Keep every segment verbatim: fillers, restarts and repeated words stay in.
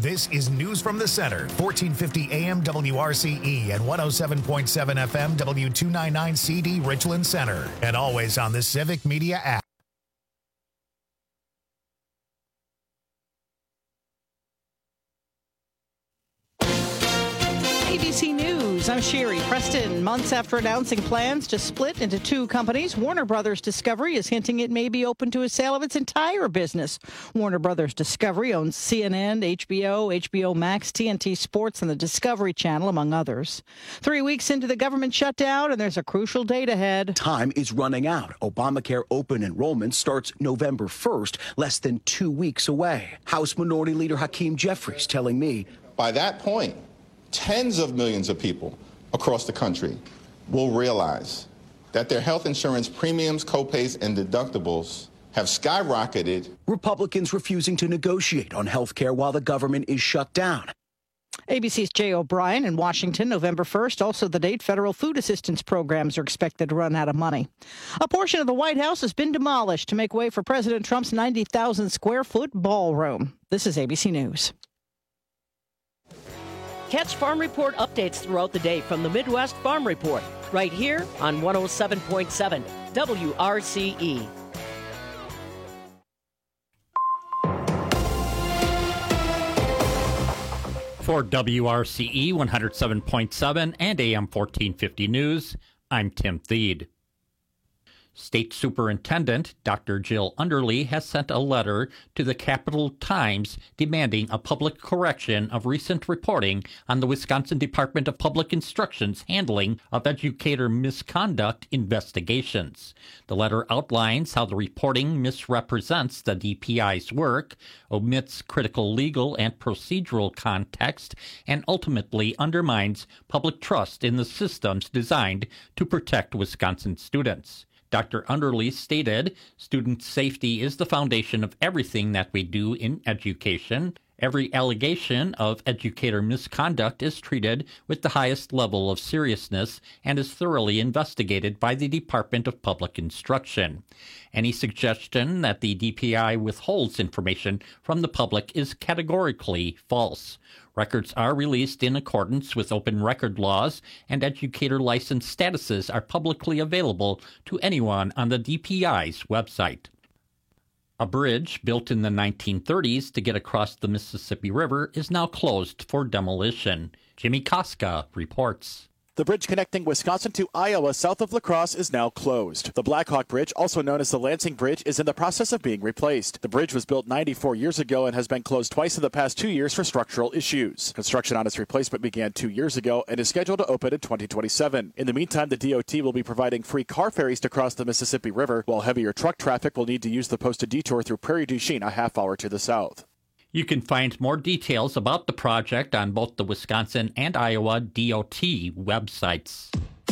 This is News from the Center, fourteen fifty A M W R C E and one oh seven point seven F M W two ninety-nine C D Richland Center. And always on the Civic Media app. A B C News, I'm Sherry Preston. Months after announcing plans to split into two companies, Warner Brothers Discovery is hinting it may be open to a sale of its entire business. Warner Brothers Discovery owns C N N, H B O, H B O Max, T N T Sports, and the Discovery Channel, among others. Three weeks into the government shutdown, and there's a crucial date ahead. Time is running out. Obamacare open enrollment starts November first, less than two weeks away. House Minority Leader Hakeem Jeffries telling me, by that point, tens of millions of people across the country will realize that their health insurance premiums, copays, and deductibles have skyrocketed. Republicans refusing to negotiate on health care while the government is shut down. A B C's Jay O'Brien in Washington, November first, also the date federal food assistance programs are expected to run out of money. A portion of the White House has been demolished to make way for President Trump's ninety thousand square foot ballroom. This is A B C News. Catch Farm Report updates throughout the day from the Midwest Farm Report, right here on one oh seven point seven W R C E. For W R C E one oh seven point seven and A M fourteen fifty News, I'm Tim Thede. State Superintendent Doctor Jill Underly has sent a letter to the Capital Times demanding a public correction of recent reporting on the Wisconsin Department of Public Instruction's handling of educator misconduct investigations. The letter outlines how the reporting misrepresents the D P I's work, omits critical legal and procedural context, and ultimately undermines public trust in the systems designed to protect Wisconsin students. Doctor Underly stated, student safety is the foundation of everything that we do in education. Every allegation of educator misconduct is treated with the highest level of seriousness and is thoroughly investigated by the Department of Public Instruction. Any suggestion that the D P I withholds information from the public is categorically false. Records are released in accordance with open record laws, and educator license statuses are publicly available to anyone on the D P I's website. A bridge built in the nineteen thirties to get across the Mississippi River is now closed for demolition. Jimmy Koska reports. The bridge connecting Wisconsin to Iowa south of La Crosse is now closed. The Blackhawk Bridge, also known as the Lansing Bridge, is in the process of being replaced. The bridge was built ninety-four years ago and has been closed twice in the past two years for structural issues. Construction on its replacement began two years ago and is scheduled to open in twenty twenty-seven. In the meantime, the D O T will be providing free car ferries to cross the Mississippi River, while heavier truck traffic will need to use the posted detour through Prairie du Chien a half hour to the south. You can find more details about the project on both the Wisconsin and Iowa D O T websites.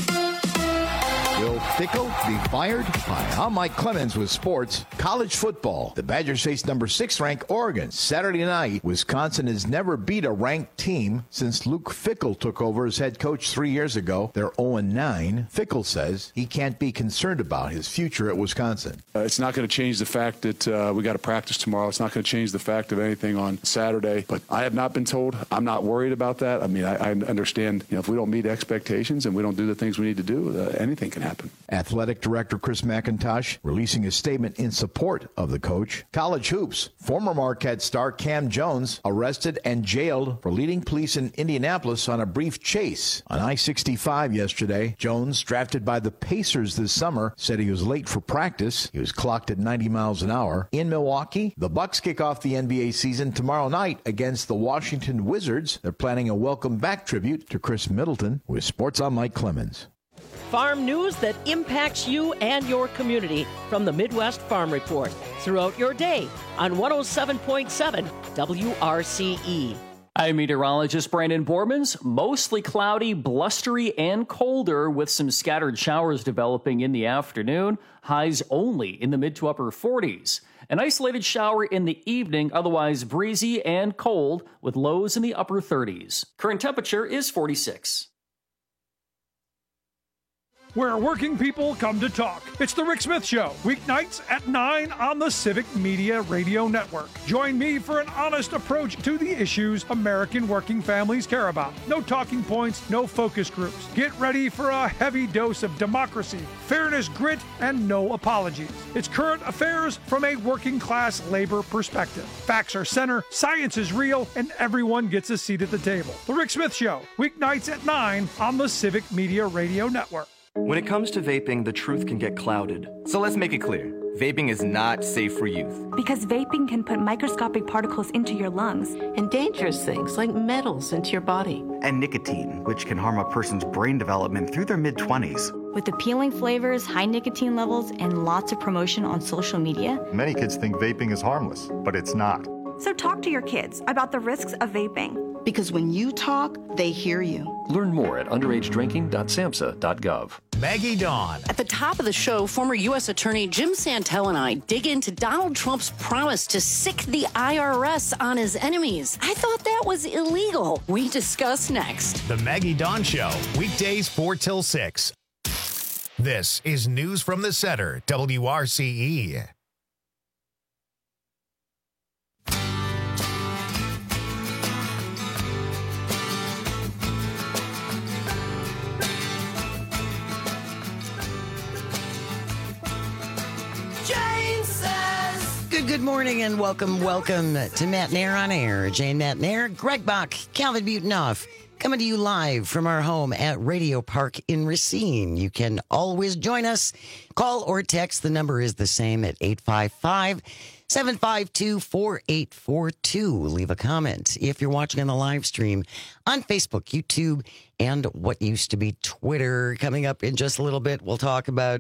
Will Fickell be fired? Hi, I'm Mike Clemens with sports. College football. The Badgers face number six ranked Oregon Saturday night. Wisconsin has never beat a ranked team since Luke Fickell took over as head coach three years ago. They're oh and nine. Fickell says he can't be concerned about his future at Wisconsin. Uh, it's not going to change the fact that uh, we got to practice tomorrow. It's not going to change the fact of anything on Saturday. But I have not been told. I'm not worried about that. I mean, I, I understand, you know, if we don't meet expectations and we don't do the things we need to do, uh, anything can happen. Athletic Director Chris McIntosh releasing a statement in support of the coach. College hoops. Former Marquette star Cam Jones arrested and jailed for leading police in Indianapolis on a brief chase on I sixty-five yesterday. Jones, drafted by the Pacers this summer, said he was late for practice. He was clocked at ninety miles an hour. In Milwaukee, the Bucks kick off the N B A season tomorrow night against the Washington Wizards. They're planning a welcome back tribute to Chris Middleton. With Sports, I'm Mike Clemens. Farm news that impacts you and your community from the Midwest Farm Report throughout your day on one oh seven point seven W R C E. I'm meteorologist Brandon Bormans. Mostly cloudy, blustery, and colder with some scattered showers developing in the afternoon. Highs only in the mid to upper forties. An isolated shower in the evening, otherwise breezy and cold with lows in the upper thirties. Current temperature is forty-six. where working people come to talk. It's The Rick Smith Show, weeknights at nine on the Civic Media Radio Network. Join me for an honest approach to the issues American working families care about. No talking points, no focus groups. Get ready for a heavy dose of democracy, fairness, grit, and no apologies. It's current affairs from a working class labor perspective. Facts are center, science is real, and everyone gets a seat at the table. The Rick Smith Show, weeknights at nine on the Civic Media Radio Network. When it comes to vaping, the truth can get clouded. So let's make it clear. Vaping is not safe for youth. Because vaping can put microscopic particles into your lungs. And dangerous things like metals into your body. And nicotine, which can harm a person's brain development through their mid-twenties. With appealing flavors, high nicotine levels, and lots of promotion on social media. Many kids think vaping is harmless, but it's not. So talk to your kids about the risks of vaping. Because when you talk, they hear you. Learn more at underage drinking dot samhsa dot gov. Maggie Dawn. At the top of the show, former U S Attorney Jim Santel and I dig into Donald Trump's promise to sick the I R S on his enemies. I thought that was illegal. We discuss next. The Maggie Dawn Show, weekdays four till six. This is News from the Center, W R C E. Good, good morning and welcome, welcome to Matt Nair on Air. Jane Matt Nair, Greg Bach, Calvin Butonoff, coming to you live from our home at Radio Park in Racine. You can always join us. Call or text. The number is the same at eight five five, seven five two, four eight four two. Leave a comment if you're watching on the live stream on Facebook, YouTube, and what used to be Twitter. Coming up in just a little bit, we'll talk about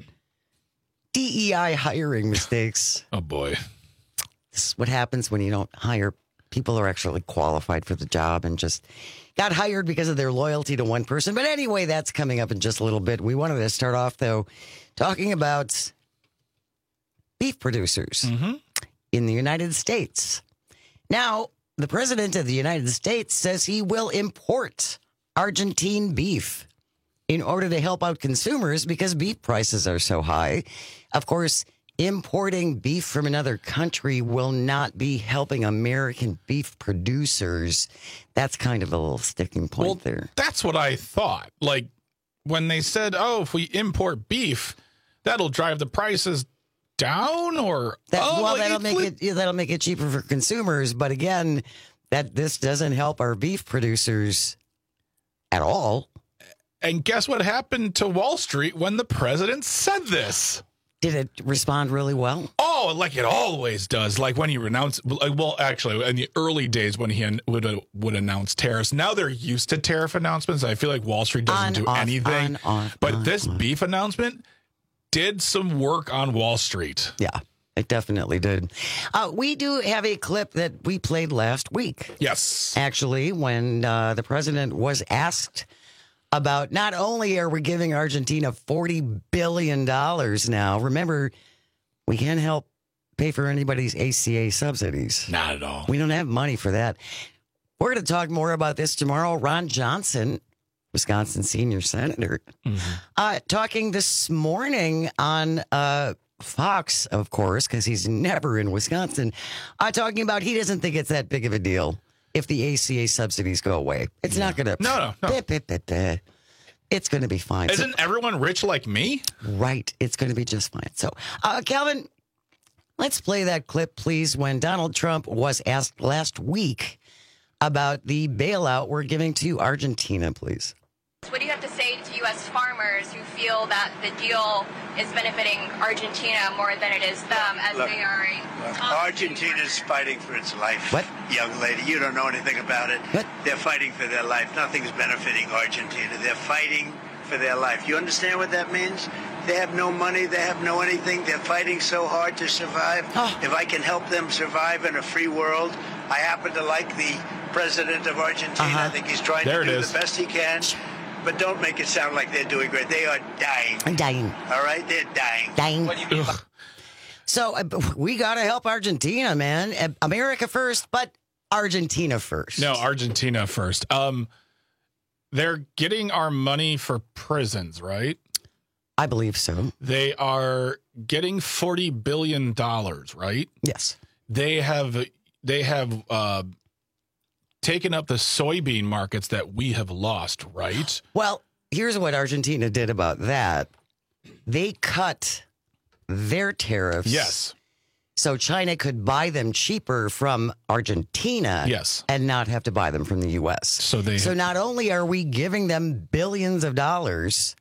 D E I hiring mistakes. Oh, boy. This is what happens when you don't hire people who are actually qualified for the job and just got hired because of their loyalty to one person. But anyway, that's coming up in just a little bit. We wanted to start off, though, talking about beef producers mm-hmm. in the United States. Now, the president of the United States says he will import Argentine beef in order to help out consumers because beef prices are so high. Of course, importing beef from another country will not be helping American beef producers. That's kind of a little sticking point well, there. That's what I thought. Like when they said, oh, if we import beef, that'll drive the prices down or that, oh, well, like that'll make it yeah, that'll make it cheaper for consumers. But again, that this doesn't help our beef producers at all. And guess what happened to Wall Street when the president said this? Did it respond really well? Oh, like it always does. Like when he announced, well, actually, in the early days when he would would announce tariffs. Now they're used to tariff announcements. I feel like Wall Street doesn't on, do off, anything. On, off, but on, this on. beef announcement did some work on Wall Street. Yeah, it definitely did. Uh, we do have a clip that we played last week. Yes. Actually, when uh, the president was asked about not only are we giving Argentina forty billion dollars now, remember, we can't help pay for anybody's A C A subsidies. Not at all. We don't have money for that. We're going to talk more about this tomorrow. Ron Johnson, Wisconsin senior senator, mm-hmm. uh, talking this morning on uh, Fox, of course, because he's never in Wisconsin, uh, talking about he doesn't think it's that big of a deal if the A C A subsidies go away. It's yeah. not going to... No, no, no. Bit, bit, bit, bit. It's going to be fine. Isn't so, everyone rich like me? Right. It's going to be just fine. So, uh, Calvin, let's play that clip, please, when Donald Trump was asked last week about the bailout we're giving to Argentina, please. What do you have to say to U S farmers who feel that the deal is benefiting Argentina more than it is them, as look, they are a... Argentina's fighting for its life. What? Young lady, you don't know anything about it. What? They're fighting for their life. Nothing's benefiting Argentina. They're fighting for their life. You understand what that means? They have no money. They have no anything. They're fighting so hard to survive. Oh. If I can help them survive in a free world, I happen to like the president of Argentina. Uh-huh. I think he's trying there to do is. the best he can. But don't make it sound like they're doing great. They are dying. I'm dying. All right? They're dying. Dying. What do you mean by- So uh, we got to help Argentina, man. Uh, America first, but Argentina first. No, Argentina first. Um, they're getting our money for prisons, right? I believe so. They are getting forty billion dollars, right? Yes. They have they have uh, taken up the soybean markets that we have lost, right? Well, here's what Argentina did about that. They cut their tariffs. Yes. So China could buy them cheaper from Argentina. Yes. And not have to buy them from the U S. So they So not only are we giving them billions of dollars,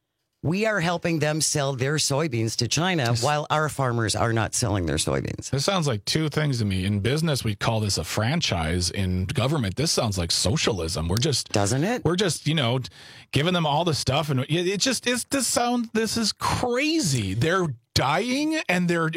we are helping them sell their soybeans to China while our farmers are not selling their soybeans. This sounds like two things to me. In business, we call this a franchise. In government, this sounds like socialism. We're just doesn't it? We're just, you know, giving them all the stuff, and it, it just it's this sound. This is crazy. They're dying, and they're.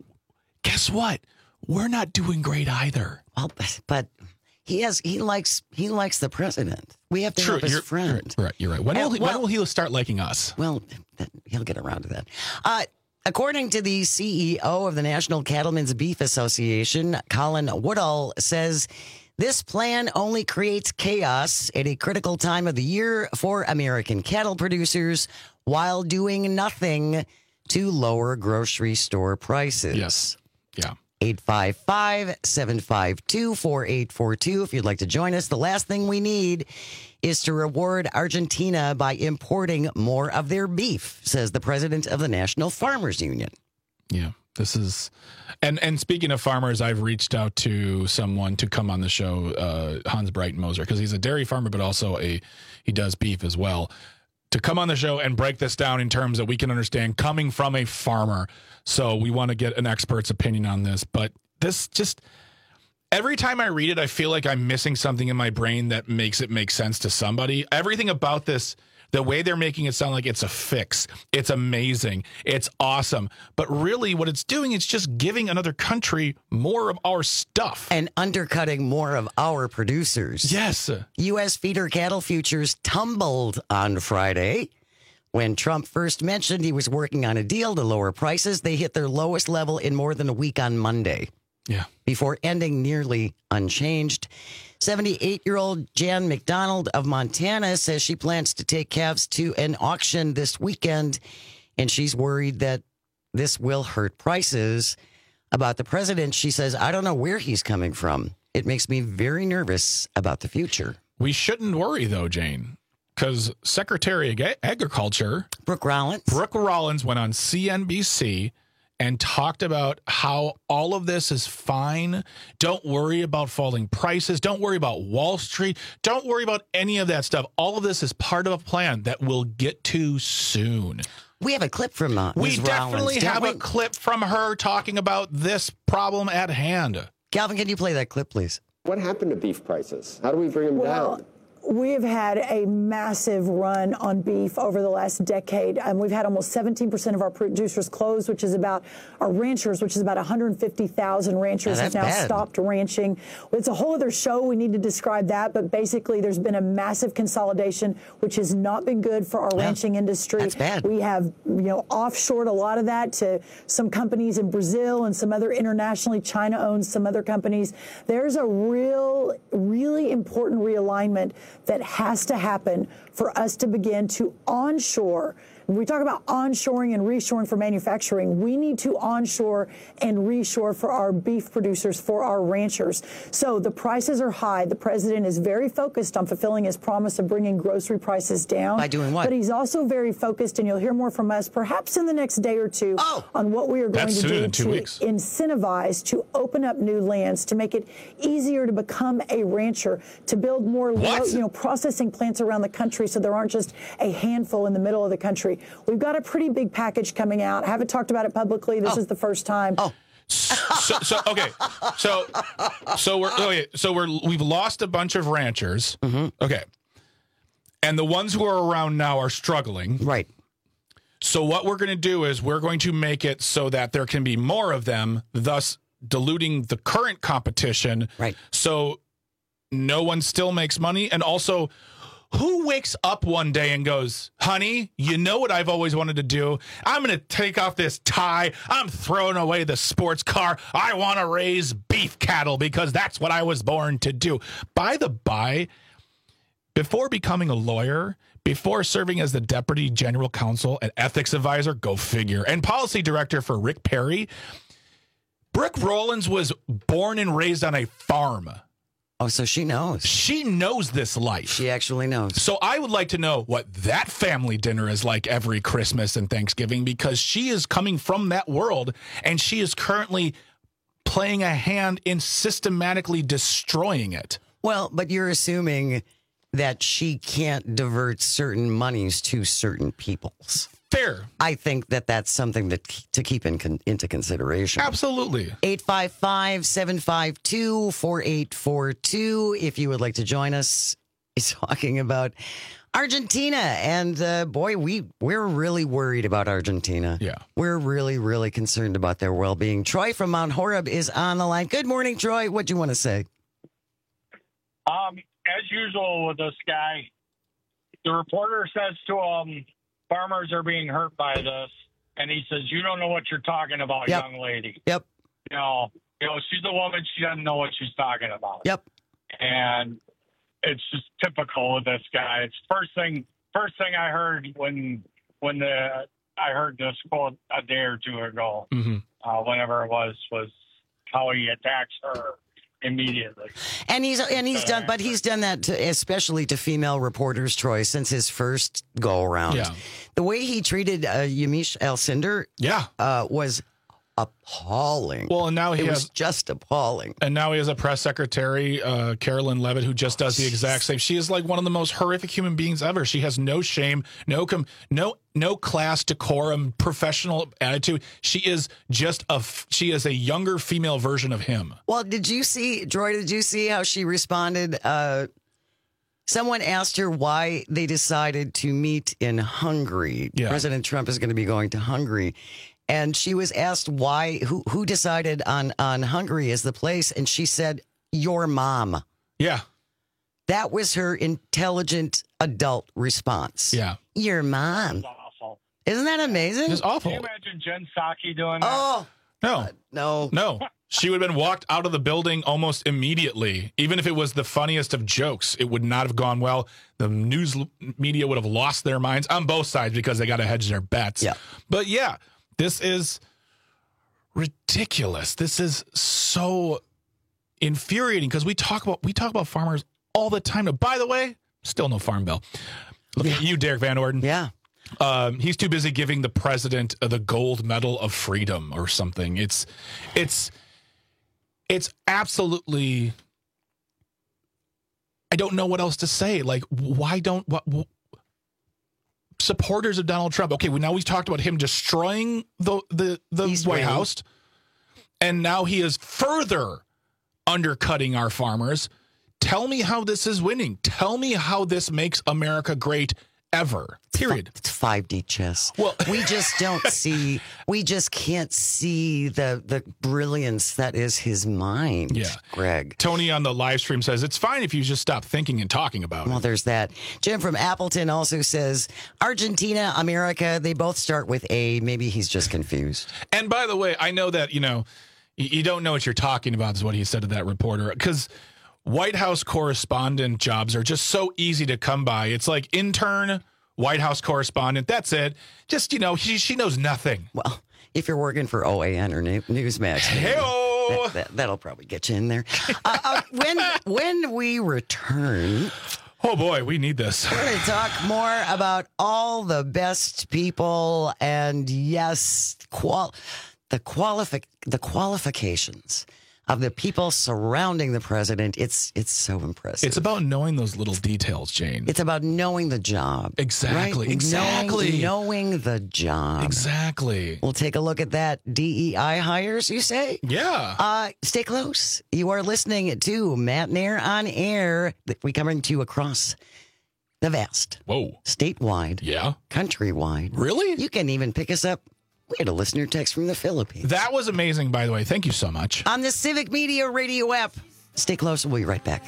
Guess what? We're not doing great either. Well, but, but he has he likes he likes the president. We have to True, help his you're, friend. You're right. You're right. When, And, will, he, well, when will he start liking us? Well, he'll get around to that. Uh, according to the C E O of the National Cattlemen's Beef Association, Colin Woodall, says this plan only creates chaos at a critical time of the year for American cattle producers while doing nothing to lower grocery store prices. Yes. Yeah. eight five five, seven five two, four eight four two if you'd like to join us. The last thing we need is to reward Argentina by importing more of their beef, says the president of the National Farmers Union. Yeah, this is, and and speaking of farmers, I've reached out to someone to come on the show, uh, Hans Breitenmoser, because he's a dairy farmer, but also a he does beef as well, to come on the show and break this down in terms that we can understand coming from a farmer. So we want to get an expert's opinion on this, but this just, every time I read it, I feel like I'm missing something in my brain that makes it make sense to somebody. Everything about this, the way they're making it sound like it's a fix, it's amazing, it's awesome. But really what it's doing is just giving another country more of our stuff. And undercutting more of our producers. Yes. U S feeder cattle futures tumbled on Friday. When Trump first mentioned he was working on a deal to lower prices, they hit their lowest level in more than a week on Monday. Yeah. Before ending nearly unchanged. seventy-eight-year-old Jan McDonald of Montana says she plans to take calves to an auction this weekend, and she's worried that this will hurt prices. About the president, she says, I don't know where he's coming from. It makes me very nervous about the future. We shouldn't worry, though, Jane, because Secretary of Agriculture Brooke Rollins Brooke Rollins went on C N B C and talked about how all of this is fine. Don't worry about falling prices. Don't worry about Wall Street. Don't worry about any of that stuff. All of this is part of a plan that we'll get to soon. We have a clip from uh, We Miz definitely Rollins, have we? a clip from her talking about this problem at hand. Calvin, can you play that clip, please? What happened to beef prices? How do we bring them well, down? We have had a massive run on beef over the last decade. Um, we've had almost seventeen percent of our producers close, which is about our ranchers, which is about one hundred fifty thousand ranchers yeah, have now bad. stopped ranching. It's a whole other show. We need to describe that. But basically, there's been a massive consolidation, which has not been good for our yeah, ranching industry. That's bad. We have, you know, offshored a lot of that to some companies in Brazil and some other internationally. China owns some other companies. There's a real, really important realignment that has to happen for us to begin to onshore. When we talk about onshoring and reshoring for manufacturing, we need to onshore and reshore for our beef producers, for our ranchers. So the prices are high. The president is very focused on fulfilling his promise of bringing grocery prices down. By doing what? But he's also very focused, and you'll hear more from us perhaps in the next day or two oh, on what we are going to do to weeks. incentivize, to open up new lands, to make it easier to become a rancher, to build more low, you know, processing plants around the country so there aren't just a handful in the middle of the country. We've got a pretty big package coming out. I haven't talked about it publicly. This oh. is the first time. Oh. so, so okay, so so we're okay, so we're we've lost a bunch of ranchers. Mm-hmm. Okay, and the ones who are around now are struggling. Right. So what we're going to do is we're going to make it so that there can be more of them, thus diluting the current competition. Right. So no one still makes money, and also, who wakes up one day and goes, honey, you know what I've always wanted to do? I'm going to take off this tie. I'm throwing away the sports car. I want to raise beef cattle because that's what I was born to do. By the by, before becoming a lawyer, before serving as the deputy general counsel and ethics advisor, go figure, and policy director for Rick Perry, Brooke Rollins was born and raised on a farm. Oh, so she knows. She knows this life. She actually knows. So I would like to know what that family dinner is like every Christmas and Thanksgiving, because she is coming from that world and she is currently playing a hand in systematically destroying it. Well, but you're assuming that she can't divert certain monies to certain peoples. Fair. I think that that's something that to keep in con- into consideration. Absolutely. eight five five, seven five two, four eight four two if you would like to join us. He's talking about Argentina. And uh, boy, we, we're really worried about Argentina. Yeah. We're really, really concerned about their well-being. Troy from Mount Horeb is on the line. Good morning, Troy. What do you want to say? Um, as usual with this guy, the reporter says to him, farmers are being hurt by this. And he says, you don't know what you're talking about, yep. young lady. Yep. You know, you know, she's a woman. She doesn't know what she's talking about. Yep. And it's just typical with this guy. It's first thing, first thing I heard when, when the, I heard this quote a day or two ago, mm-hmm. uh, whenever it was, was how he attacks her immediately. And he's and he's done, but he's done that to, especially to female reporters, Troy, since his first go around. Yeah. The way he treated uh, Yamiche Alcindor, yeah, uh, was appalling. Well, and now he it has was just appalling. And now he has a press secretary, uh, Carolyn Levitt, who just does the exact same. She is like one of the most horrific human beings ever. She has no shame, no com- no no class, decorum, professional attitude. She is just a f- she is a younger female version of him. Well, did you see, Troy? Did you see how she responded? Uh, someone asked her why they decided to meet in Hungary. Yeah. President Trump is going to be going to Hungary. And she was asked why, who who decided on, on Hungary as the place, and she said, your mom. Yeah. That was her intelligent adult response. Yeah. Your mom. That's awful. Isn't that amazing? It's awful. Can you imagine Jen Psaki doing that? Oh. No. Uh, no. No. She would have been walked out of the building almost immediately. Even if it was the funniest of jokes, it would not have gone well. The news media would have lost their minds on both sides because they got to hedge their bets. Yeah. But yeah. This is ridiculous. This is so infuriating because we talk about we talk about farmers all the time. Now, by the way, still no farm bill. Look yeah. at you, Derek Van Orden. Yeah. Um, he's too busy giving the president the gold medal of freedom or something. It's it's it's absolutely. I don't know what else to say. Like, why don't what? Supporters of Donald Trump. Okay, well, now we've talked about him destroying the the, the White winning. House, and now he is further undercutting our farmers. Tell me how this is winning. Tell me how this makes America great ever. Period. It's five D chess. Well, we just don't see. We just can't see the the brilliance that is his mind. Yeah, Greg. Tony on the live stream says it's fine if you just stop thinking and talking about well, it. Well, there's that. Jim from Appleton also says Argentina, America. They both start with A. Maybe he's just confused. And by the way, I know that you know you, you don't know what you're talking about. Is what he said to that reporter because White House correspondent jobs are just so easy to come by. It's like intern. White House correspondent. That's it. Just, you know, she, she knows nothing. Well, if you're working for O A N or Newsmax, Hey-o! that, that, that'll probably get you in there. Uh, uh, when when we return, oh boy, we need this. We're going to talk more about all the best people and yes, qual the qualific the qualifications of the people surrounding the president. It's it's so impressive. It's about knowing those little details, Jane. It's about knowing the job. Exactly. Right? Exactly. Knowing, knowing the job. Exactly. We'll take a look at that. D E I hires, you say? Yeah. Uh, stay close. You are listening to Matt Nair on Air. We coming to you across the vast. Whoa. Statewide. Yeah. Countrywide. Really? You can even pick us up. We had a listener text from the Philippines. That was amazing, by the way. Thank you so much. On the Civic Media Radio app. Stay close. We'll be right back.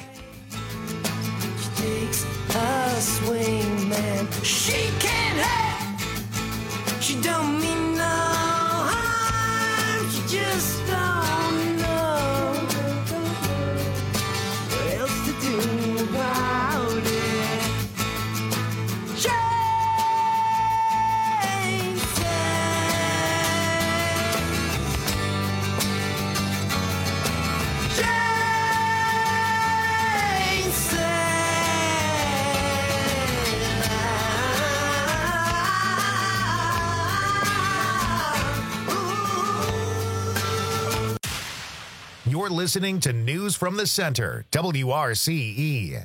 She takes a swing, man. She can't have. She don't mean no harm. She just don't know what else to do about it. You're listening to News from the Center, W R C E.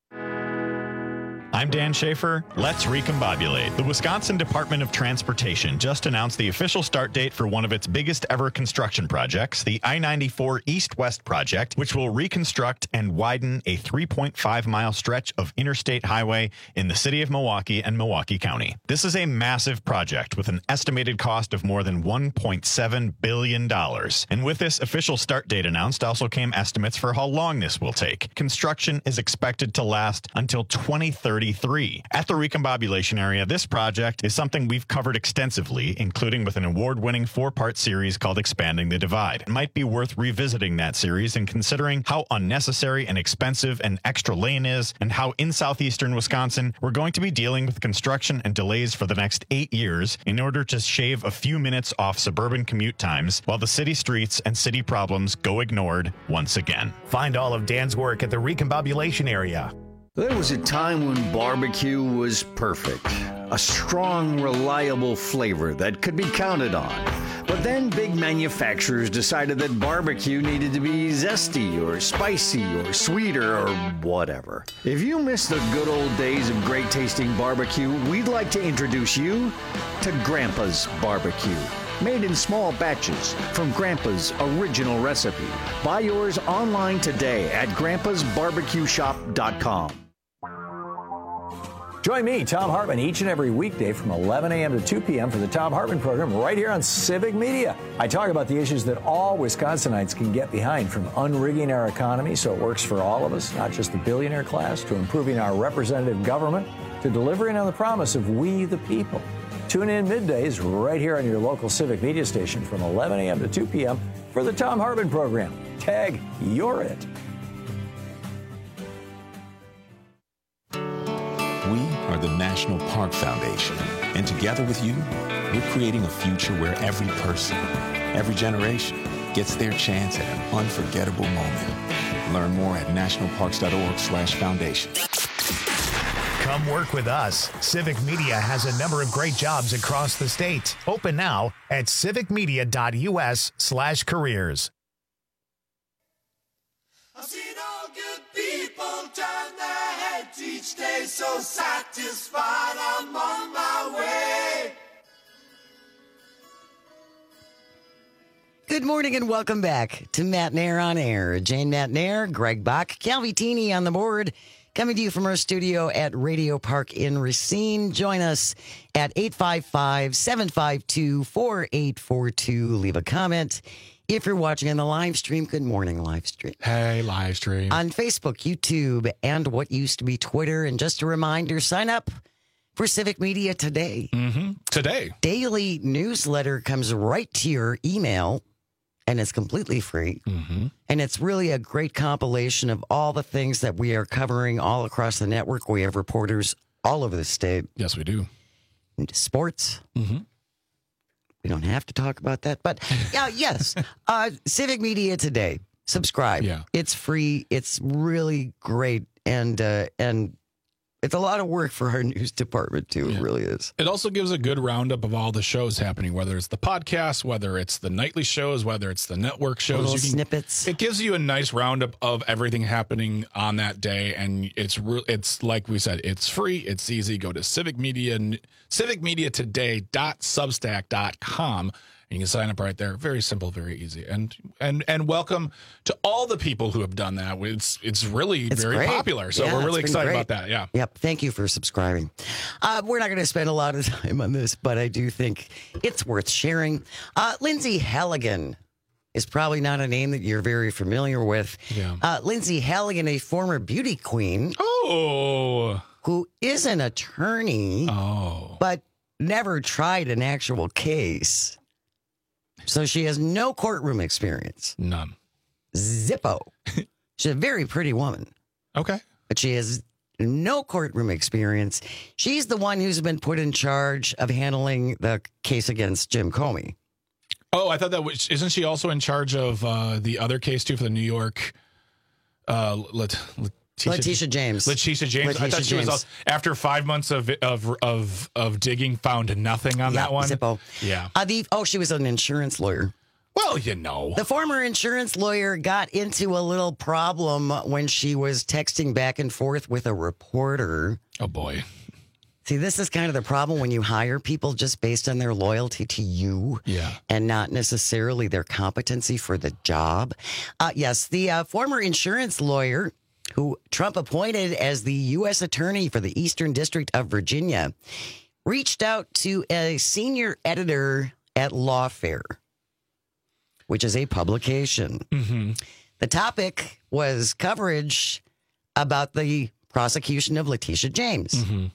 I'm Dan Schaefer. Let's recombobulate. The Wisconsin Department of Transportation just announced the official start date for one of its biggest ever construction projects, the I ninety-four East-West project, which will reconstruct and widen a three point five mile stretch of interstate highway in the city of Milwaukee and Milwaukee County. This is a massive project with an estimated cost of more than one point seven billion dollars. And with this official start date announced also came estimates for how long this will take. Construction is expected to last until twenty thirty-three. At the recombobulation area, this project is something we've covered extensively, including with an award-winning four-part series called Expanding the Divide. It might be worth revisiting that series and considering how unnecessary and expensive an extra lane is, and how in southeastern Wisconsin, we're going to be dealing with construction and delays for the next eight years in order to shave a few minutes off suburban commute times, while the city streets and city problems go ignored once again. Find all of Dan's work at the recombobulation area. There was a time when barbecue was perfect. A strong, reliable flavor that could be counted on. But then big manufacturers decided that barbecue needed to be zesty or spicy or sweeter or whatever. If you miss the good old days of great tasting barbecue, we'd like to introduce you to Grandpa's Barbecue. Made in small batches from Grandpa's original recipe. Buy yours online today at grandpas barbecue shop dot com. Join me, Tom Hartman, each and every weekday from eleven a.m. to two p.m. for the Tom Hartman program right here on Civic Media. I talk about the issues that all Wisconsinites can get behind, from unrigging our economy so it works for all of us, not just the billionaire class, to improving our representative government, to delivering on the promise of we the people. Tune in middays right here on your local Civic Media station from eleven a.m. to two p.m. for the Tom Hartman program. Tag, you're it. We are the National Park Foundation, and together with you, we're creating a future where every person, every generation gets their chance at an unforgettable moment. Learn more at nationalparks.org slash foundation. Come work with us. Civic Media has a number of great jobs across the state. Open now at civicmedia.us slash careers. I've seen all good people turn their heads each day, so satisfied I'm on my way. Good morning and welcome back to Matt Nair on Air. Jane Matt Nair, Greg Bach, Calvitini on the board. Coming to you from our studio at Radio Park in Racine. Join us at eight five five, seven five two, four eight four two. Leave a comment. If you're watching on the live stream, good morning, live stream. Hey, live stream. On Facebook, YouTube, and what used to be Twitter. And just a reminder, sign up for Civic Media today. Mm-hmm. Today. Daily newsletter comes right to your email. And it's completely free. Mm-hmm. And it's really a great compilation of all the things that we are covering all across the network. We have reporters all over the state. Yes, we do. Into sports. Mm-hmm. We don't have to talk about that. But yeah, yes, uh, Civic Media Today. Subscribe. Yeah. It's free. It's really great. And uh, and it's a lot of work for our news department, too. Yeah. It really is. It also gives a good roundup of all the shows happening, whether it's the podcast, whether it's the nightly shows, whether it's the network shows. Little you can, snippets. It gives you a nice roundup of everything happening on that day. And it's re- it's like we said, it's free. It's easy. Go to Civic Media, civic media today dot substack dot com. You can sign up right there. Very simple, very easy. And and and welcome to all the people who have done that. It's it's really It's very great. popular. So Yeah, we're really it's been excited great. about that. Yeah. Yep. Thank you for subscribing. Uh, we're not going to spend a lot of time on this, but I do think it's worth sharing. Uh, Lindsay Halligan is probably not a name that you're very familiar with. Yeah. Uh, Lindsay Halligan, a former beauty queen. Oh. Who is an attorney. Oh. But never tried an actual case. So she has no courtroom experience. None. Zippo. She's a very pretty woman. Okay. But she has no courtroom experience. She's the one who's been put in charge of handling the case against Jim Comey. Oh, I thought that was, isn't she also in charge of uh, the other case too for the New York? Uh, Let, Letitia, Letitia James. Letitia James. Letitia I thought she James. was also, after five months of of of of digging, found nothing on Yeah, that one. Zippo. Yeah. Uh, the, oh, she was an insurance lawyer. Well, you know. The former insurance lawyer got into a little problem when she was texting back and forth with a reporter. Oh, boy. See, this is kind of the problem when you hire people just based on their loyalty to you yeah. and not necessarily their competency for the job. Uh, yes, the uh, former insurance lawyer who Trump appointed as the U S attorney for the Eastern District of Virginia reached out to a senior editor at Lawfare, which is a publication. Mm-hmm. The topic was coverage about the prosecution of Letitia James. Mm-hmm.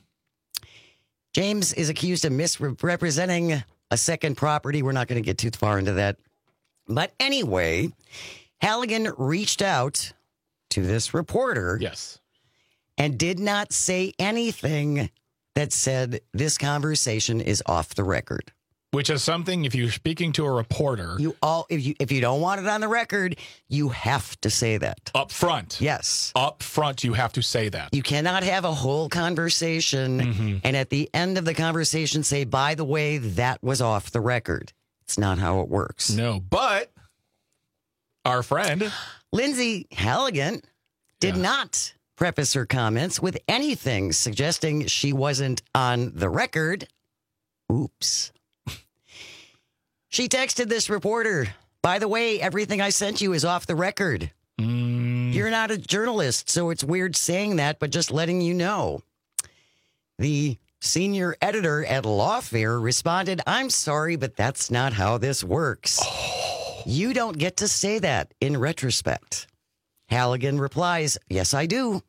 James is accused of misrepresenting a second property. We're not going to get too far into that. But anyway, Halligan reached out to this reporter. Yes. And did not say anything that said this conversation is off the record. Which is something, if you're speaking to a reporter, you all if you if you don't want it on the record, you have to say that up front. Yes, up front, you have to say that. You cannot have a whole conversation mm-hmm. and at the end of the conversation say, "By the way, that was off the record." It's not how it works. No, but our friend Lindsay Halligan did yeah. not preface her comments with anything suggesting she wasn't on the record. Oops. She texted this reporter, "By the way, everything I sent you is off the record. Mm. You're not a journalist, so it's weird saying that, but just letting you know." The senior editor at Lawfare responded, "I'm sorry, but that's not how this works. Oh. You don't get to say that in retrospect." Halligan replies, "Yes, I do.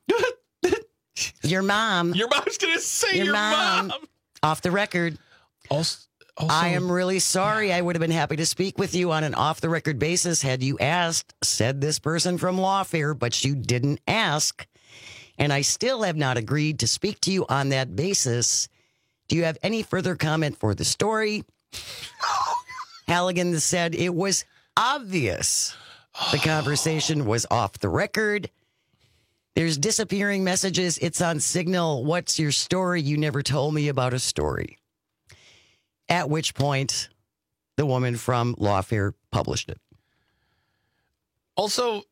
Your mom. Your mom's going to say your, your mom, mom. Off the record. Also, also, I am really sorry. I would have been happy to speak with you on an off-the-record basis had you asked," said this person from Lawfare, "but you didn't ask. And I still have not agreed to speak to you on that basis. Do you have any further comment for the story?" Halligan said it was obvious the conversation was off the record. "There's disappearing messages. It's on Signal. What's your story? You never told me about a story." At which point, the woman from Lawfare published it. Also,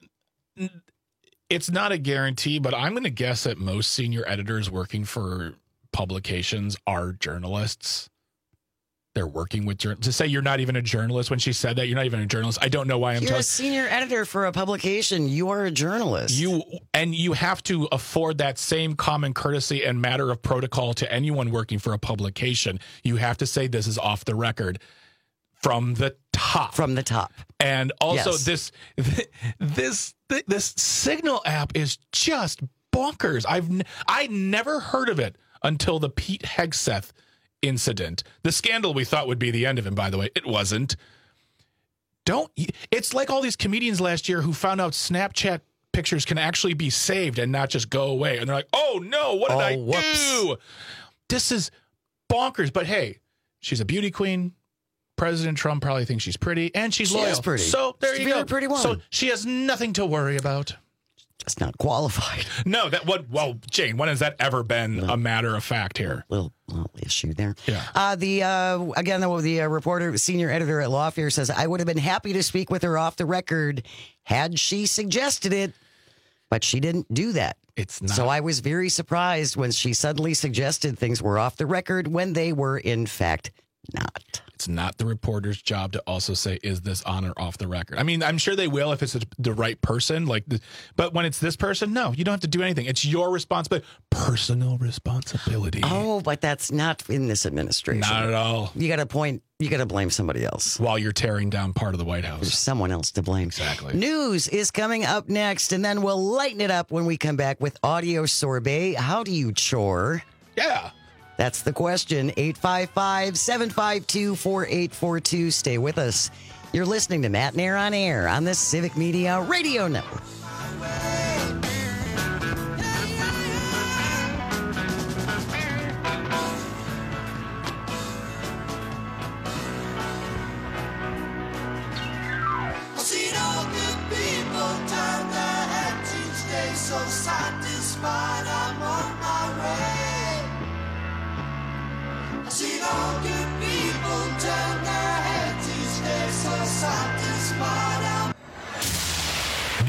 it's not a guarantee, but I'm going to guess that most senior editors working for publications are journalists. They're working with journalists. To say you're not even a journalist when she said that, you're not even a journalist. I don't know why I'm You're telling a senior editor for a publication. You are a journalist. You and you have to afford that same common courtesy and matter of protocol to anyone working for a publication. You have to say this is off the record from the top. From the top. And also Yes. this this this Signal app is just bonkers. I've n- I never heard of it until the Pete Hegseth incident. The scandal we thought would be the end of him, by the way. It wasn't. Don't. It's like all these comedians last year who found out Snapchat pictures can actually be saved and not just go away. And they're like, oh no, what did Oh, I whoops. do? This is bonkers. But hey, she's a beauty queen. President Trump probably thinks she's pretty, and she's She loyal. is pretty. So there She's you a very go. pretty woman. So she has nothing to worry about. Just not qualified. No, that what? Well, Jane, when has that ever been a matter of fact here? Little, little issue there. Yeah. Uh, the uh, again, the, the uh, reporter, senior editor at Lawfare says, "I would have been happy to speak with her off the record had she suggested it, but she didn't do that. It's not. So I was very surprised when she suddenly suggested things were off the record when they were in fact not." It's not the reporter's job to also say, is this on or off the record? I mean, I'm sure they will if it's the right person. Like, the, but when it's this person, no, you don't have to do anything. It's your responsibility, personal responsibility. Oh, but that's not in this administration. Not at all. You got to point. You got to blame somebody else While you're tearing down part of the White House. There's someone else to blame. Exactly. News is coming up next, and then we'll lighten it up when we come back with Audio Sorbet. How do you chore? Yeah. That's the question. eight five five, seven five two, four eight four two. Stay with us. You're listening to Matt Nair on Air on the Civic Media Radio Network. I've seen all good people turn their heads each day, so satisfied I'm on my way. I've seen all good people turn their heads each day, so satisfied.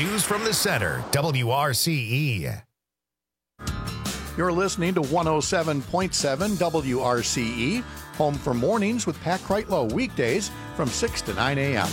News from the Center, W R C E. You're listening to one oh seven point seven W R C E, home for mornings with Pat Kreitlow, weekdays from six to nine a.m.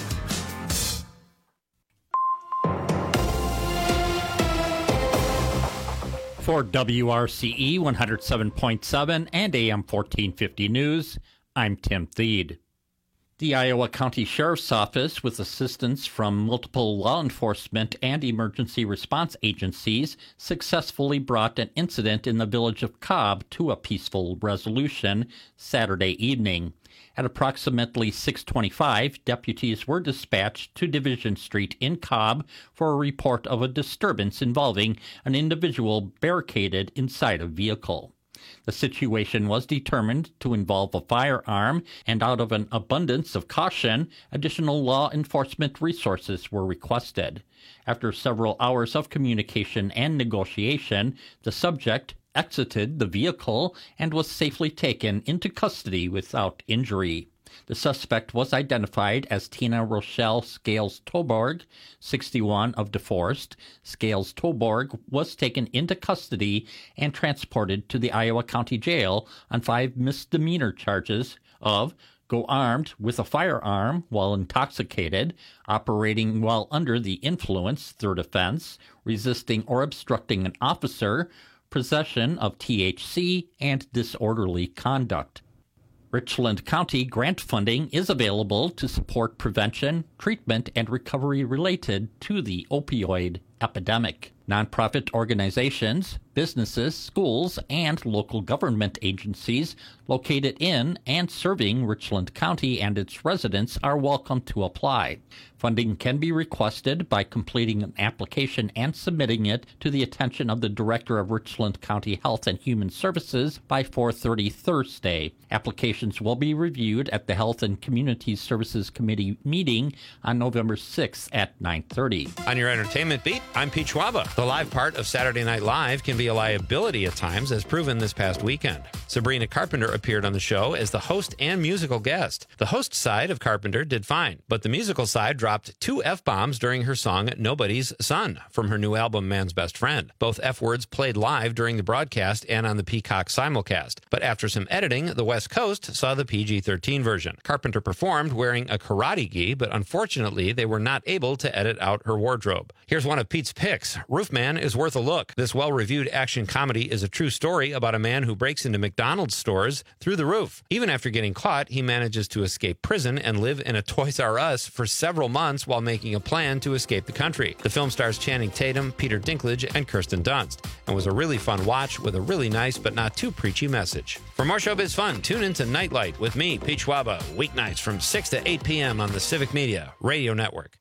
For W R C E one oh seven point seven and A M fourteen fifty News, I'm Tim Thede. The Iowa County Sheriff's Office, with assistance from multiple law enforcement and emergency response agencies, successfully brought an incident in the village of Cobb to a peaceful resolution Saturday evening. At approximately six twenty-five, deputies were dispatched to Division Street in Cobb for a report of a disturbance involving an individual barricaded inside a vehicle. The situation was determined to involve a firearm, and out of an abundance of caution, additional law enforcement resources were requested. After several hours of communication and negotiation, the subject exited the vehicle and was safely taken into custody without injury. The suspect was identified as Tina Rochelle Scales-Toborg, sixty-one, of DeForest. Scales-Toborg was taken into custody and transported to the Iowa County Jail on five misdemeanor charges of go armed with a firearm while intoxicated, operating while under the influence, third offense, resisting or obstructing an officer, possession of T H C, and disorderly conduct. Richland County grant funding is available to support prevention, treatment, and recovery related to the opioid epidemic. Nonprofit organizations, businesses, schools, and local government agencies located in and serving Richland County and its residents are welcome to apply. Funding can be requested by completing an application and submitting it to the attention of the Director of Richland County Health and Human Services by four thirty Thursday. Applications will be reviewed at the Health and Community Services Committee meeting on November sixth at nine thirty. On your entertainment beat, I'm Pete Schwaba. The live part of Saturday Night Live can be a liability at times, as proven this past weekend. Sabrina Carpenter appeared on the show as the host and musical guest. The host side of Carpenter did fine, but the musical side dropped two F-bombs during her song Nobody's Son from her new album Man's Best Friend. Both F-words played live during the broadcast and on the Peacock simulcast, but after some editing, the West Coast saw the P G thirteen version. Carpenter performed wearing a karate gi, but unfortunately they were not able to edit out her wardrobe. Here's one of Pete's picks. Roofman is worth a look. This well-reviewed action comedy is a true story about a man who breaks into McDonald's stores through the roof. Even after getting caught, he manages to escape prison and live in a Toys R Us for several months while making a plan to escape the country. The film stars Channing Tatum, Peter Dinklage, and Kirsten Dunst, and was a really fun watch with a really nice but not too preachy message. For more showbiz fun, tune into Nightlight with me, Pete Schwaba, weeknights from six to eight p.m. on the Civic Media Radio Network.